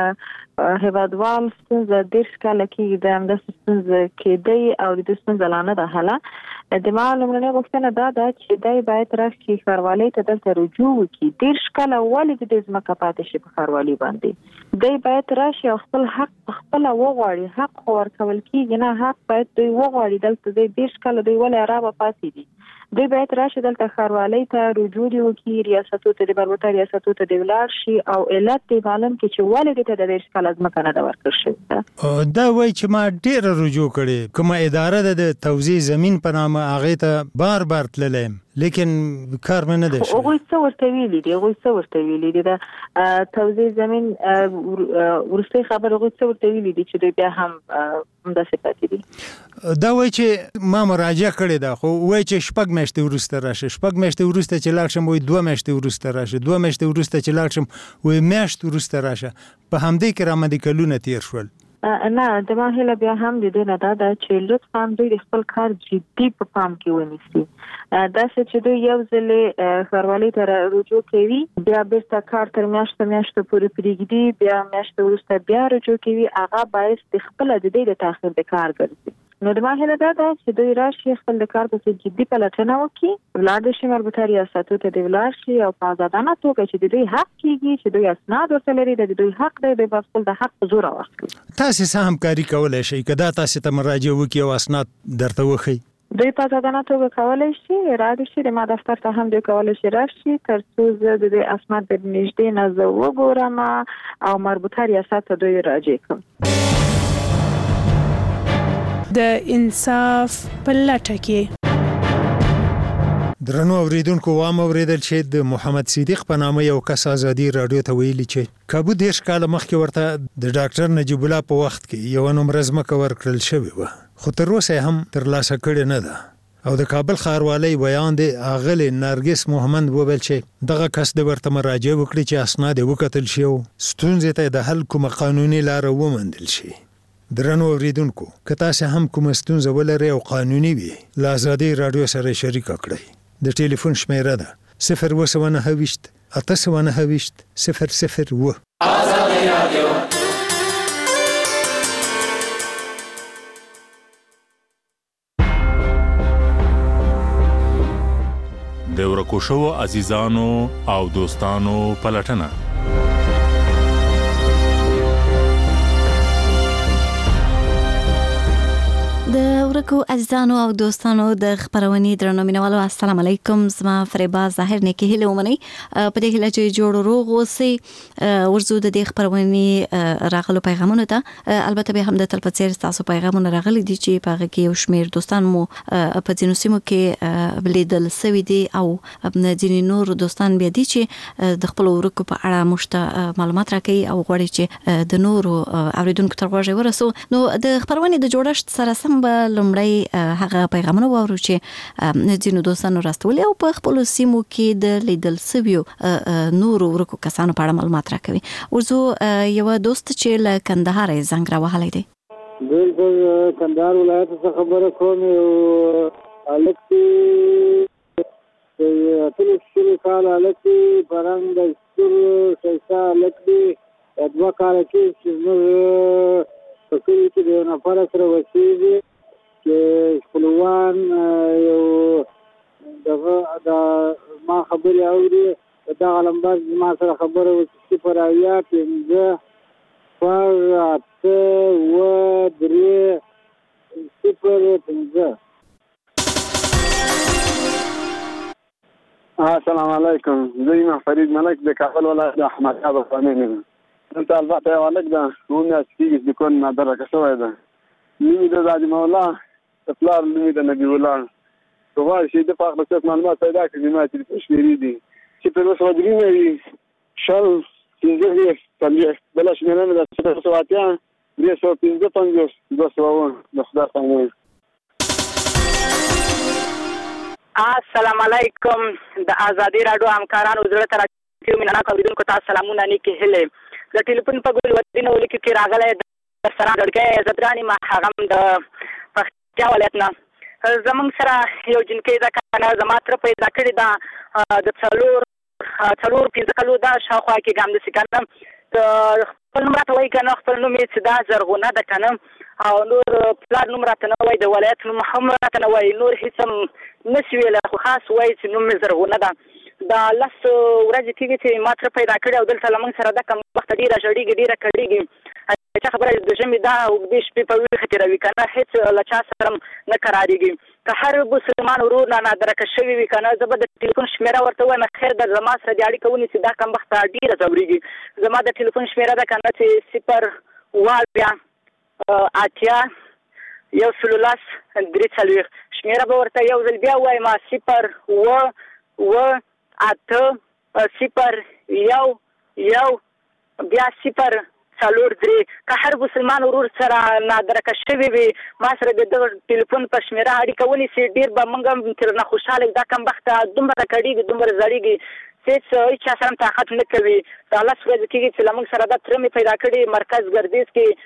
دې هیوادوال ستونزه دېرش کاله کېږي د همداسې ستونزه کېدی او د دې ستونزه لا نه ده حله. د ما لومړنۍ غوښتنه دا ده چې دی باید راشي ښاروالۍ ته دلته رجوع وکړي. دېرش کاله ولې د دې ځمکه پاتې شي په ښاروالۍ باندې؟ دی باید راشي او خپل حق پخپله وغواړي. حق خو ورکول کېږي نه، حق باید دوی وغواړي. دلته دی دېرش کاله دوی ولې ارامه پاتې دي؟ دوی باید راشي دلته ښاروالۍ ته رجوع دې وکړي، ریاستو ته د مربوطه ریاستو ته دې ولاړ شي او علت دې معلوم کړي چې ولې دې ته د دېرش کاله ځمکه نه ده ورکړل شوې. دا وایي چې ما ډېره رجوع کړې، کومه اداره ده د توزیع زمین په نامه هغې ته بار بار تللی یم، لیکن کار مې نه دی شوی. هغوی څه ورته ویلي دي؟ هغوی څه ورته ویلي دي؟ د توزیع زمین وروستۍ خبر هغوی څه ورته ویلي دي چې دوی بیا هم همداسې پاتې دي؟ دا وایي چې ما مراجعه کړې ده، خو وایي چې شپږ میاشتې وروسته راشه، شپږ میاشتې وروسته چې لاړ شم وایي دوه میاشتې وروسته راشه، دوه میاشتې وروسته چې لاړ شم وایي میاشت وروسته راشه. په همدې کې رامدې کلونه تیر شول. نه، د ما هیله بیا هم د دې نه دا ده چې لطفا دوی د خپل کار جدي په پام کې ونیسي. داسې چې دوی یو ځلې ښاروالۍ ته رجوع کوي، بیا بیرته کار تر میاشتو میاشتو پورې پرېږدي، بیا میاشتو وروسته بیا رجوع کوي، هغه باعث د خپله د دې د تاخیر د کار ګرځي. نو د ما هیله دا ده چې دوی راشي خپل د کار پسې جدي پلټنه وکړي، ولاړ شي مربوطه ریاستو ته دې ولاړ شي او په ازادانه توګه چې د دوی حق کېږي، چې دوی اسناد ورته لري، د دوی حق دی، دوی به خپل د حق په زور واخلي. تاسې څه همکاري کولی شئ که دا تاسې ته مراجعه وکړي او اسناد درته وښیي؟ دوی په ازادانه توګه کولی شي راشي شي، د ما دفتر ته هم دوی کولی شي راشي، تر څو زه د دوی اسناد د نږدې نه زه وګورم او مربوطه ریاست ته دوی راجع کړم. د انصاف په لټه کې. درنو اوریدونکو، وام اوریدل چې د محمد صدیق په نامه یو کس ازادي راډیو ته ویلي چې کابو دېرش کاله مخکې ورته د ډاکټر نجیب الله په وخت کې یوه نومره ځمکه ورکړل شوې وه، خو تر اوسه هم ترلاسه کړې نه ده. او د کابل ښاروالۍ بیان دی اغلې نرګس محمد وویل چې دغه کس د ورته مراجعه وکړي چې اسناد یې وکتل شي او ستونزې ته د حل کومه قانوني لاره وموندل شي. درنو اوریدونکو، که تاسې هم کومه ستونزه ولرئ او قانوني وي، له ازادي راډیو سره شریکه کړئ. د ټلیفون شمیره ده صفر اووه سوه نهه ویشت اته سوه نهه ویشت صفر صفر اووه. ازادي راډیو. د ورکو شوو عزیزانو او دوستانو پلټنه. د ورکو عزیزانو او دوستانو د خبرونې درنو مینوالو، السلام علیکم. زما فریبا ظاهر نه کې هله ومني په دې هله چې جوړ روغ اوسئ. ورزو د دې خبرونې راغلو پیغامونه ته البته به هم د تلپاتیر تاسو پیغامونه راغلي دي چې په هغه کې یو شمیر دوستان مو په ځینو سیمو کې بلیدل سوي دي او ځینې نور دوستان بیا دي چې د خپل ورکو په اړه مشته معلومات راکړي او غواړي چې د نورو اوریدونکو تر غوږه ورسو. نو د خبرونې د جوړښت سره سم به لومړی هغه پیغامونه واورو چې ځینو دوستانو راستولي او په خپلو سیمو کې د لیدل سویو نورو ورکو کسانو په اړه معلومات راکوي. ورزو یو دوست چې له کندهار یې زنګ راوهلی دی. بالکل کندهار ولایت څخه خبره کوم. یو هلک دی اتلس شلو کاله هلک دی، پرنګ د سترګو ښایسته هلک دی، دوه کاله کې چې زموږ په کلي کې د یو نفر سره اوسېږي چې خپلوان یو دغه د ما خبرې اوري، د دغه لمبر زما سره خبره وکړي صفر اویا پنځه شپږ اته اووه درې صفر پنځه. السلام علیکم. زه یم فرید ملک د کابل ولایت د احمد آباد فامیل یم. دلته البته یو هلک ده اووه میاشتې کېږي چې د کور نه درکه شوی ده. نوم یې د زادي مولا، د پلار نوم یې د نبي الله. که غواړي چې د په هکله څوک معلومات پیدا کړي ما تلیفون شمېرې دي صفر اووه سوه درې نوي شل پنځه دېرش څلوېښت بله شمېره مې ده صفر سوه اتیا درې سوه پنځه پنځوس دوه سوه اووه د خدای څخه. السلام علیکم د ازادي راډیو همکارانو زړه ته راټیو مینه کوونکو ته سلامونه نیکې هیلې. د ټلیفون په ګلودینو لیکو کې راغلی د سره ګړګی زدراني ما هغه د پکتیا ولایت نه زمونږ سره یو جنکۍ ده کنه زما تره پیدا کړې ده د څلور څلور پنځه کلو ده شاوخوا کې ګام داسې کنه خپل نوم راته وایي کنه خپل نوم یې څه ده زرغونه ده کنه او نور پلار نوم راته نه وایي د ولایت نوم هم راته نه وایي نور هېڅ هم نشي ویلی خو خاص وایي چې نوم مې زرغونه ده. دا لس ورځې کېږي چې ما تره پیدا کړې او دلته له موږ سره ده کمبخته ډېره ژړېږي ډېره کړېږي چا خبره د ژمي دا اوږدې شپې په ویښه تېروي که نه هېڅ له چا سره نه قرارېږي. که هر مسلمان ورور نه نادرکه شوي وي که نه زه به د ټلیفون شمېره ورته وایم خیر ده زما سره دې اړیکه ونیسي دا کمبخته ډېره ځورېږي. زما د ټلیفون شمېره ده که نه چې صفر اووه اویا اتیا یو سلو لس درې څلوېښت شمېره به ورته یو ځل بیا ووایم صفر اووه اووه اته صفر یو یو بیا صفر څلور درې. که هر مسلمان ورور سره نادرکه شوي وي ما سره د دغه ټلیفون په شمېره اړیکه ونیسي ډېر به موږ هم ترېنه خوشحاله وي. دا کمبخته دومره کړېږي دومره زړېږي هېڅ هېچا سره هم طاقت نه کوي. دا لس ورځې کېږي چې له موږ سره دا تره مې پیدا کړې مرکز ګردیز کې.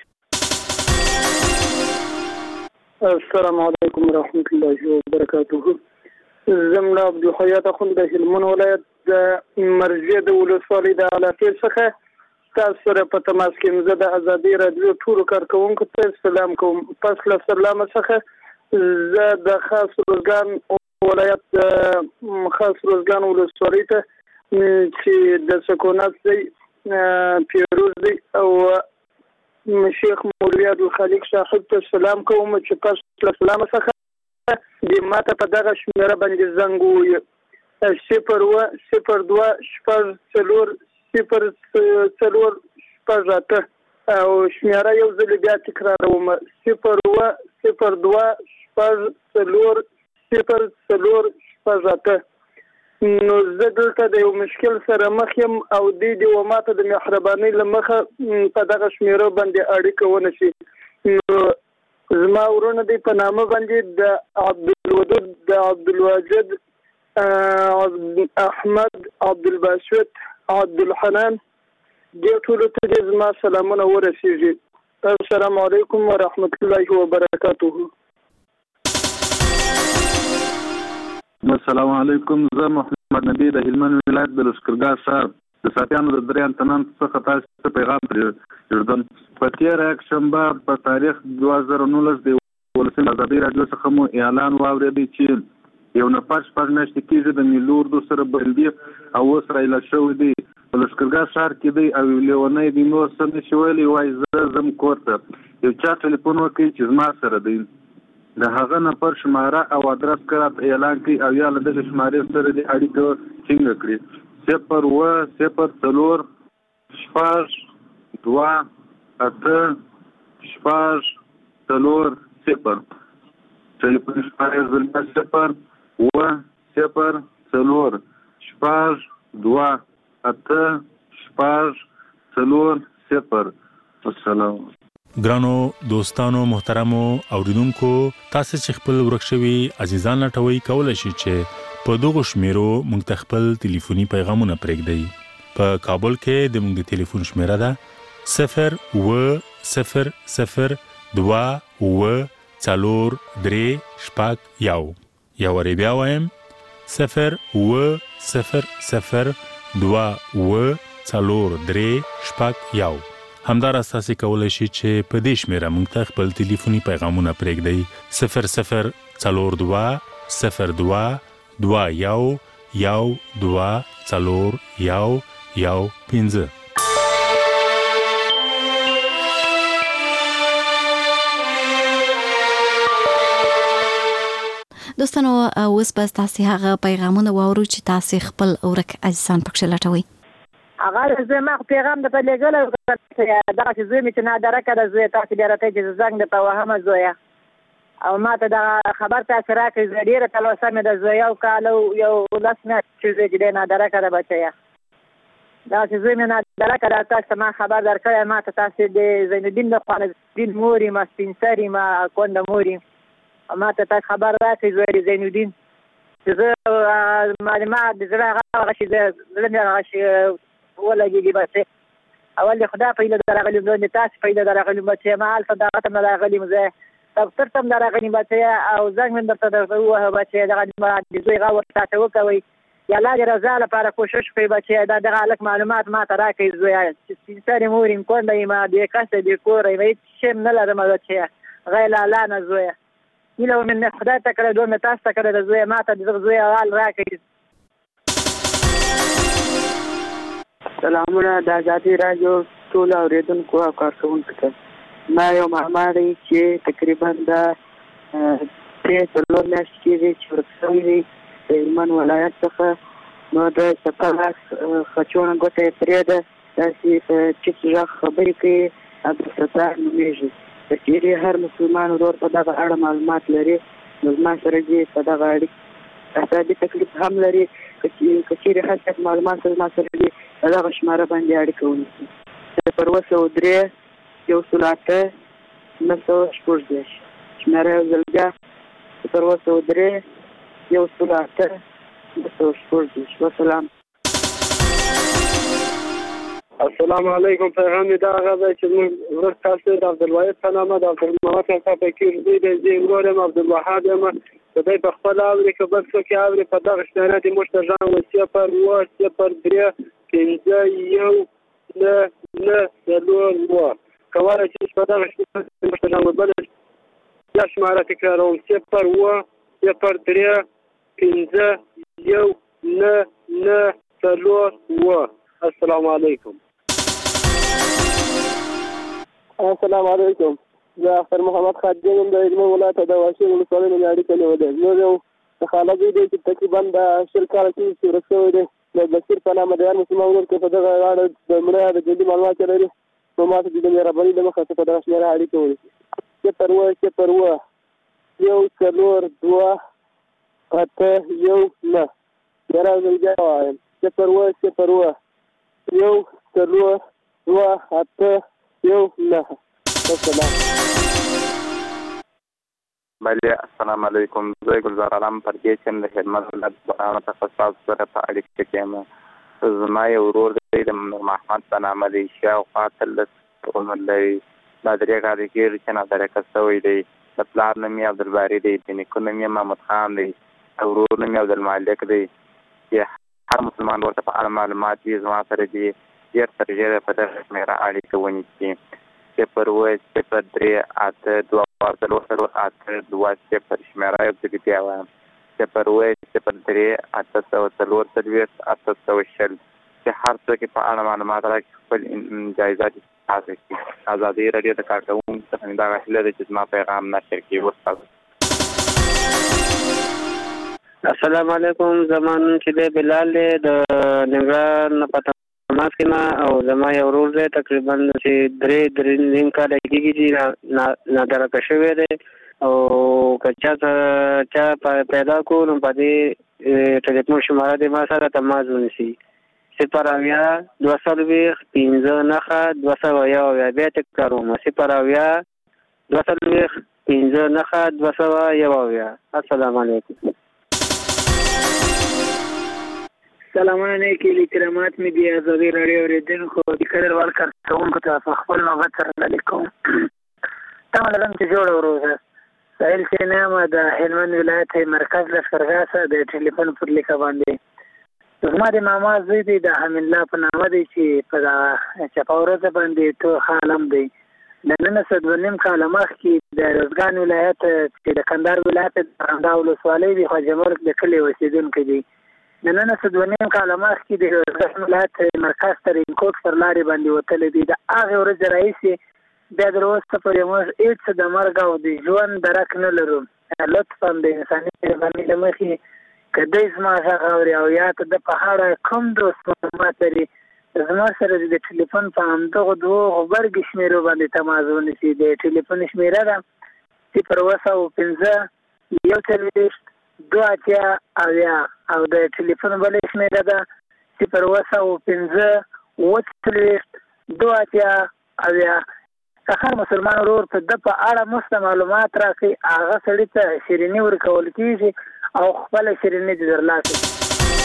السلام علیکم ورحمت الله وبرکاته. زملا عبدالحیات اخوند د هلمند ولایت د مرجې د ولسوالۍ د علاقې څخه تاسو سره په تماس کې یم. زه د ازادي راډیو ټولو کارکوونکو ته سلام کوم. پس له سلامه څخه زه د خاص روزګان ولایت د خاص روزګان ولسوالۍ ته چې د سکونت دی پیروز دی او شیخ مولوي عبدالخالق صاحب ته سلام کوم چې پس له سلامه څخه د ماته په دغه شمېره باندې زنګ ووایه صفر اووه صفر دوه شپږ څلور صفر څلور شپږ اته او شمېره یو ځل بیا تکراروم صفر اووه صفر دوه شپږ څلور صفر څلور شپږ اته. نو زه دلته د یو مشکل سره مخ یم او دې دې و ماته د مهربانۍ له مخه په دغه شمېره باندې اړیکه ونه شي. نو زما ورونه دی په نامه باندې د عبدالودود د عبدالواجد احمد عبدالباسط عبدالحنان دې ټولو ته دې زما سلامونه ورسېږي. السلام علیکم ورحمت الله وبرکاته. السلام علیکم. زه محمد نبی د هلمند ولایت د لشکرګاه ښار د ساتیانو د دریان تنان څخه تاسو ته پیغام پرېږدم. په تېره یکشنبه په تاریخ دوه زره نولس د ولسي ازادي راډیو څخه مو اعلان واورېدی چې یو نفر شپږ میاشتې کېږي د ملي اردو سره بندي او اوس رایله شوی دی په لشکرګاه ښار کې دی او لیونی دی نور څه نشي ویلی وایي زه ځم کور ته. یو چا ټلیفون وکړي چې زما سره دی د هغه نفر شماره او ادرس کراته اعلان کړي او یا له دغه شمارې سره دې اړیکه ټینګه کړي. صفر اووه صفر څلور شپږ دوه اته شپږ څلور صفر. ټلیفون شمارې زر صفر اووه صفر څلور شپږ دوه اته شپږ څلور صفر. السلام. ګرانو دوستانو محترمو اوریدونکو تاسو چې خپل ورکشوي عزیزان لټوي کولای شئ چې په دغه شمیرو مونږ ته خپل ټلیفوني پیغامونه پرېږدئ. په کابل کې د مونږ د ټلیفون شمیره ده صفر اووه صفر صفر دوه اووه څلور درې شپږ یو. یو وارې بیا وایم صفر اووه صفر صفر دوه اووه څلور درې شپږ یو. همداراز تاسو کولای شئ چې په دې شمیره مونږ ته خپل ټلیفوني پیغامونه پرېږدئ صفر صفر څلور دوه صفر دوه دوه یو یو دوه څلور یو یو پنځه. دوستانو اوس بس تاسو هغه پیغامونه واورو چې تاسو خپل اورک عزیزان پکښ لټوي. هغه زه ما پیغام د پليګل دا چې زه می چې نه درکه د زه تاسو ډیره ته چې زنګ د توهم زویا او ما ته دا خبر تاسو راکړئ زه ډیره تلوسه مې د زویا او کالو یو لاس نه چې زه دې نه درکه د بچیا دا چې زوی مې نادره کړه تاسو ته ما خبر درکړی ما ته تاسو د زین الدین د خوانالدین مور یم سپین سر یم کونډه مور یم ما ته تاسو خبر راکړئ زوی د زین الدین چې زه ما د زړه هغه شي زړه مې هغه شي ولګېږي بچې اول د خدا په هیله درغلی یم د تاسو په هیله درغلی یم بچې ما هلته دغه ته نه راغلی یم زه دفتر ته هم درغلی یم بچې او زنګ مې درته درته ووهه بچې دغه د زوی غه ورته وکوئ یا الله د رضا لپاره کوشش کوي بچې دا دغه هلک معلومات ما ته راکړئ زویه چې سپین سرې مور یم کونډه یم بې کسه بې کوره یم هېڅ شی هم نه لرم بچې غیر الله نه زویه هیله مې خدای ته کړې دوه مې تاسو ته کړې ده زویه ما ته د دغه زویه حال راکړئ. سلامونه د ازادي راډیو ټولو اورېدونکو او کارکوونکو ته ما یو معما دی چې تقریبا د درې څلور میاشتې کېږي چې ورک شوی دی د هلمند ولایت څخه نو د سپالاس خچوڼه ګوته یې پرې ده داسې په چیپ غږ خبرې کوي عبدالستار نومېږي که چېرې هر مسلمان ورور په دغه اړه معلومات لري نو زما سره دې په دغه اړیکې اعصابي تکلیف هم لري که چېرې هر څوک معلومات زما سره دې په دغه شماره باندې اړیکه ونیسي صفر اووه سوه درې یو سل اته نهه سوه شپږ دېرش شمېره یو ځل بیا صفر اووه سوه درې یو سل اته نهه سوه شپږ دېرش وسلام. السلام علیکم پیغام دا هغه دی چې موږ ورک تاسو د عبدالواحد په نامه د عبدالمناف څخه فکر دی د زه ورور یم عبدالوهاب یم د دوی په خپل اوري که بل څوک یې اوري په دغه شمېره دې موږ ته ژاڼ و صفر اووه صفر درې پنځه یو نه نه څلور اووه کولی شئ چې په دغه شمېره دې موږ ته ژاڼ و بله بیا شماره تکراروم صفر اووه صفر درې پنځه یو نه نه څلور اووه. السلام علیکم. السلام علیکم. زه اختر محمد خادم یم د هلمند ولایت د واشیر ولسوالۍ نه مې اړیکه نیولې. زموږ یو خاله زوی دی چې تقریبا د شل کاله کېږي چې ورک شوی دی د بشیر په نامه د هر مسلمان ورور کې په دغه اړه د مړه د ژوندي معلومات لري نو ما ته د مهرباني له مخې په دغه شمېره اړیکه ونیسي صفر اووه صفر اووه یو څلور دوه اته یو نه بیا ځل بیا وایم صفر اووه صفر اووه یو څلور دوه اته یو نه. السلام بله السلام علیکم. زه ګلزار علم پردیس یم د هلمند ولایت بغرامه څخه ستاسو سره په اړیکه کې یم. زما یو ورور دی د نور محمد په نامه دی شاوخوا اتلس عمر لري دا درې کاله کېږي چې نادرکه شوی دی د پلار نوم یې عبدالباري دی د نیکه نوم یې محمود خان دی د ورور نوم یې عبدالمالک دی چې هر مسلمان ورته په اړه معلومات وي زما سره دي ډېر تر ډېره په دغه شمېره اړیکه ونیسي صفر اووه صفر درې اته دوه څلور څلور اته دوه صفر شمېره یو ځل بیا وایم صفر اووه صفر درې اته سوه څلور څلوېښت اته سوه شل چې هر څوک یې په اړه معلومات راکړي خپل جایزات استفاده کړي. ازادي راډیو د کارکوونکو څخه مې دغه هیله ده چې زما پیغام نشر کړي. وسلام. السلام علیکم. زمان چې دی بلال دی د ننګرهار نه په تماس کې ما او زما یو ورور دی تقریبا چې درې درې نیم کاله کېږي چې نادرکه شوی دی او که چا چا پیدا کړو نو په دې ټلیفون شماره دی ما سره تماس ونیسي صفر اویا دوه څلوېښت پنځه نښه دوه سوه یو اویا بیا تکراروم صفر اویا دوه څلوېښت پنځه نښه دوه سوه یو اویا. السلام علیکم. سلامونه نیکې کرامات مې د ازادي راډیو اورېدونکو د قدر وړ کارکوونکو ته په خپل نوبت سره وړاندې کوم. تمه لرم چې جوړه وروسته سهیل سینه یم د هلمند ولایت مرکز لښکرګاه څخه د ټلیفون پر لیکه باندې زما د ماما زوی دی د حمید الله په نامه دی چې په دغه چپاورزه باندې تو عالم دی د نن څه دوه نیم کاله مخکې د روزګان ولایت چې د کندهار ولایت د ارغنداو ولسوالۍ د خواجه ملک د کلي اوسېدونکی دی د نن څه دوه نیم کاله مخکې د روزګان ولایت مرکز ته رینکوټ پر لارې باندې وتلی دی د هغې ورځې راهیسې بیا تر اوسه پورې موږ هېڅ څه د مرګ او د ژوند درک نه لرو. لطفا د انساني مهربانۍ له مخې که دی زما غږ اوري او یا ته د په اړه کوم دوست معلومات لري زما سره د ټلیفون په همدغو دوو غبرګې شمېرو باندې تماس ونیسي. د ټلیفون شمېره ده صفر اووه سوه پنځه یو څلوېښت دوه اتیا اویا او د ټلیفون بلې شمېره ده صفر اووه سوه پنځه وڅلوېښت دوه اتیا اویا. که هر مسلمان ورور په ده په اړه مست معلومات راکړي، هغه سړي ته شیریني ورکول کېږي او خپله شیریني دې درلاسه کړي.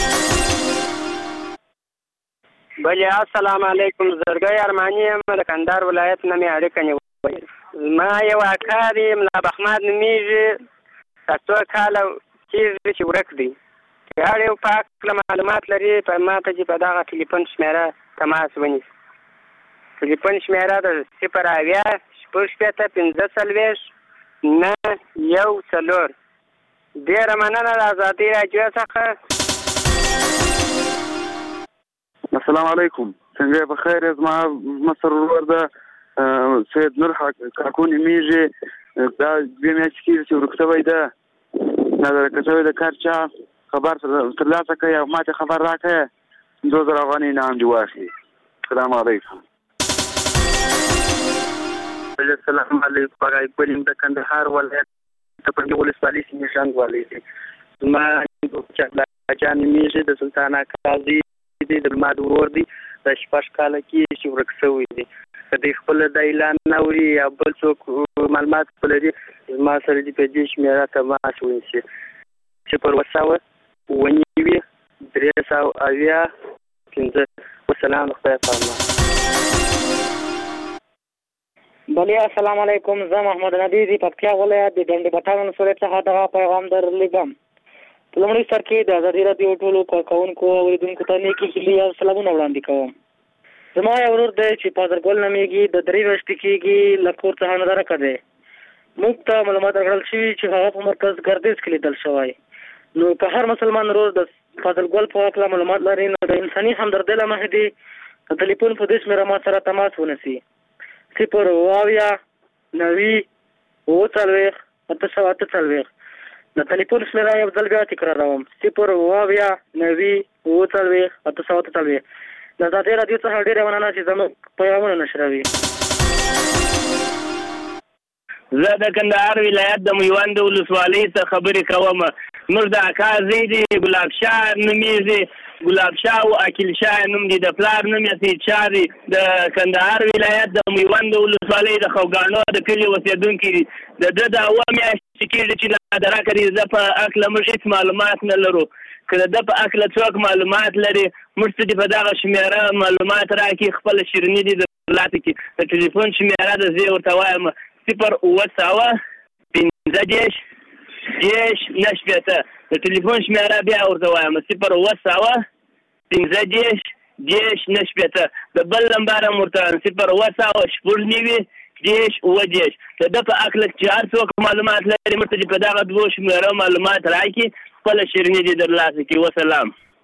بلې السلام علیکم، زرګی ارماني یم، د کندهار ولایت نه مې اړیکه نیولې. زما یو اکا دی ملا بخماد نومیږي، څو کاله کېږي چې ورک دی. که هر یو په هکله معلومات لري په ما ته چې په دغه ټلیفون شمېره تماس ونیسي. ټلیفون شمېره د صفر اویا شپږ شپېته پنځه څلوېښت نه یو څلور. ډېره مننه د ازادۍ راډیو څخه. السلام علیکم، څنګه په خیر؟ زما مصر ورور د سید نور کاکو نومیږي، دا دوې میاشتې کېږي چې ورک شوی ده. نظرکه شوی د کار چا خبر ترلاسه کړئ او ما ته خبر راکړئ، دوه زره افغانۍ انعام دې واخلي. السلام علیکم. السلام علیکم، هغه اقبال یم د کندهار ولایت تپنګي ولسوالۍ سیمې شانګ والی دی. زما چا نومیږي، د سلطان اکا زوی دی، د لماد ورور دی، د شپږ کاله کېږي چې ورک شوی دی. که دوی خپله د اعلان نه اوري یا بل څوک معلومات لري، زما سره دې په دې شمېره تماس ونیسي. صفر اوه سوه اووه نوي درې سوه اویا پنځه. والسلام د خدای په امان. بلې السلام علیکم، زه محمد نبي د پکتیا ولایت د ډنډ پټان ولسوالۍ څخه دغه پیغام درلیږم. په لومړي سر کې د ازادي راډیو ټولو کارکوونکو او اورېدونکو ته نیکې هیلې او سلامونه وړاندې کوم. زما یو ورور دی چې پادرګل نومیږي، د درې میاشتې کېږي له کور څخه نظرکه دی. موږ ته معلومات راکړل شوي چې هغه په مرکز ګردیز کې لیدل شوی. نو که هر مسلمان ورور د فاضلګل په هکله معلومات لري، نو د انساني همدردۍ له مخې دې د ټلیفون په دې شمېره ما سره تماس ونیسي. صفر اوه اویا نوي اووه څلوېښت اته سوه اته څلوېښت. د ټلیفون شمېره یو ځل بیا تکراروم، صفر اوه اویا نوي اووه څلوېښت اته سوه اته څلوېښت. د ازادۍ راډیو څخه ډېره مننه چې زموږ پیغامونه نشروي. زه د کندهار ولایت د میوند ولسوالۍ څخه خبرې کوم. موږ د اکا زوی دی، ګلاب شاه نومیږي، ګلاب شاه او اکیل شاه نوم دی، د پلار نوم یې سید شاه دی. د کندهار ولایت د میوند ولسوالۍ د خوګانو د کلي اوسېدونکی دی. د ده د اوه میاشتې کېږي چې درکه دی. زه په هکله موږ هېڅ معلومات نه لرو. که د ده په هکله څوک معلومات لري، موږ ته دې په دغه شمېره معلومات راکړي، خپله شیریني دې درلاته کړي. د ټلیفون شمېره د زه یې ورته وایم صفر اوه سوه پنځه دېرش دېرش نه شپېته. د ټلیفون شمېره بیا ورته وایم صفر اوه سوه پنځه دېرش دېرش نه شپېته. د بل نمبر هم ورته وایم صفر اوه سوه شپږ نوي دېرش اووه دېرش. د ده په هکله چې هر څوک معلومات لري، موږ ته دې په دغه دوو شمېرو معلومات راکړي، خپله شیریني دې درلاسه کړي. وسلام.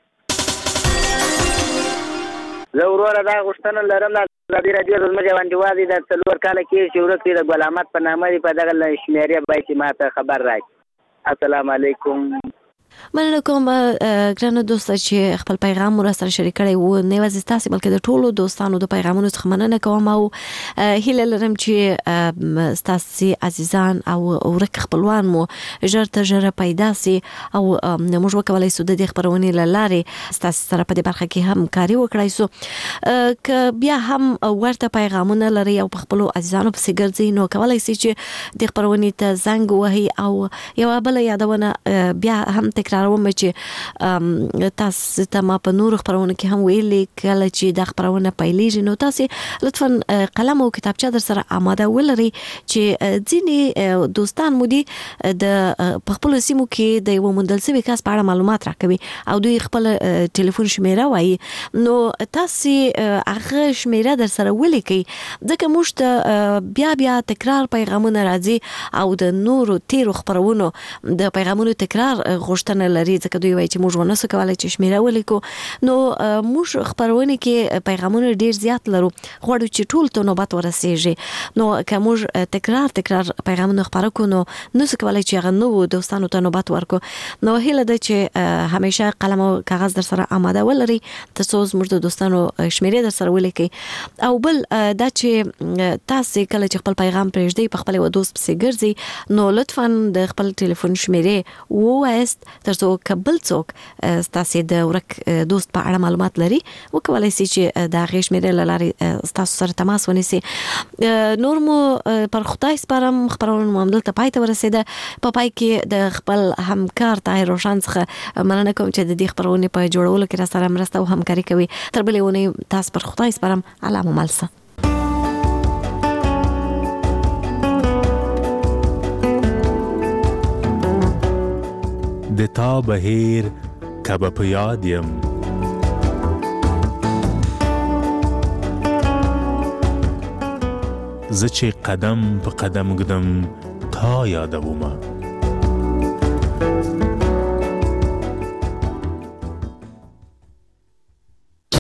زه وروره دا غوښتنه لرم، د ازادي راډیو د زموږ یو انډیوال دی، د څلور کاله کېږي چې ورک دی، د ګل احمد په نامه دی. په دغه شمېرې باید چې ما ته خبر راکړي. السلام علیکم. مننه کوم ګرانو دوسته چې خپل پیغام را سره شریک کړی وو. نه یوازې تاسو بلکې د ټولو دوستانو د پیغامونو څخه مننه کوم او هیله لرم چې تاسو عزیزان او ورک خپلوان مو ژر تر ژره پیدا سي او موږ وکولای شو د دې خبرونې لاره تاسو سره په دې برخه کې هم کاری وکړای شو. ک بیا هم ورته پیغامونه لري او په خپل عزیزانو په سیګرځي، نو کولای شي چې د خبرونې ته زنګ وهي او یو بل یادونه بیا هم تکراروم چې تاسو ته ما په نور خبرونه کې هم ویلې کله چې د خبرونه پیلېږي، نو تاسو لطفا قلم او کتابچه در سره آماده ولرئ چې ځینې دوستان مو دي د خپل سیمو کې د یو مندل سوي کس په اړه معلومات راکوي او دوی خپل ټلیفون شمیره وایي، نو تاسو هغه شمیره در سره ولیکئ ځکه موږ ته بیا بیا تکرار پیغامونه راځي او د نورو تیرو خبرونو د پیغامونو تکرار غوښتنه لري ځکه دوی وایي چې موږ ونه سو کولای چې شمیره ولیکو. نو موږ خبرونه کې پیغامونه ډیر زیات لرو، غواړو چې ټول ته نوبت ورسیږي، نو که موږ تکرار تکرار پیغامونه خبرو کو نو نو سو کولای چې هغه نو دوستانو ته نوبت ورکو. نو هیله ده چې همیشه قلم او کاغذ در سره آماده ولري تاسو زموږ د دوستانو شمیره در سره ولیکئ. او بل دا چې تاسو کله چې خپل پیغام پرېږدئ په خپل و دوست پسې ګرځي، نو لطفا د خپل ټلیفون شمیره ووایست ترڅو کبل څوک ستاسو د ورک دوست په اړه معلومات لري وکولای شي چې د غیش مېرل لاري ستاسو سره تماس ونیسي. نور مو پر خدای سپارم خبرونه معاملې ته پای ته ورسېده. په پای کې د خپل همکار طاهر روشن څخه مننه کوم چې د دې خبرونه په جوړولو کې را سره مرسته او همکاري کوي. تر بلې ونې تاسو پر خدای سپارم. الله مو مل شه. د تا بهیر کب په یاد یم زه چې قدم په قدم ګدم تا یادومه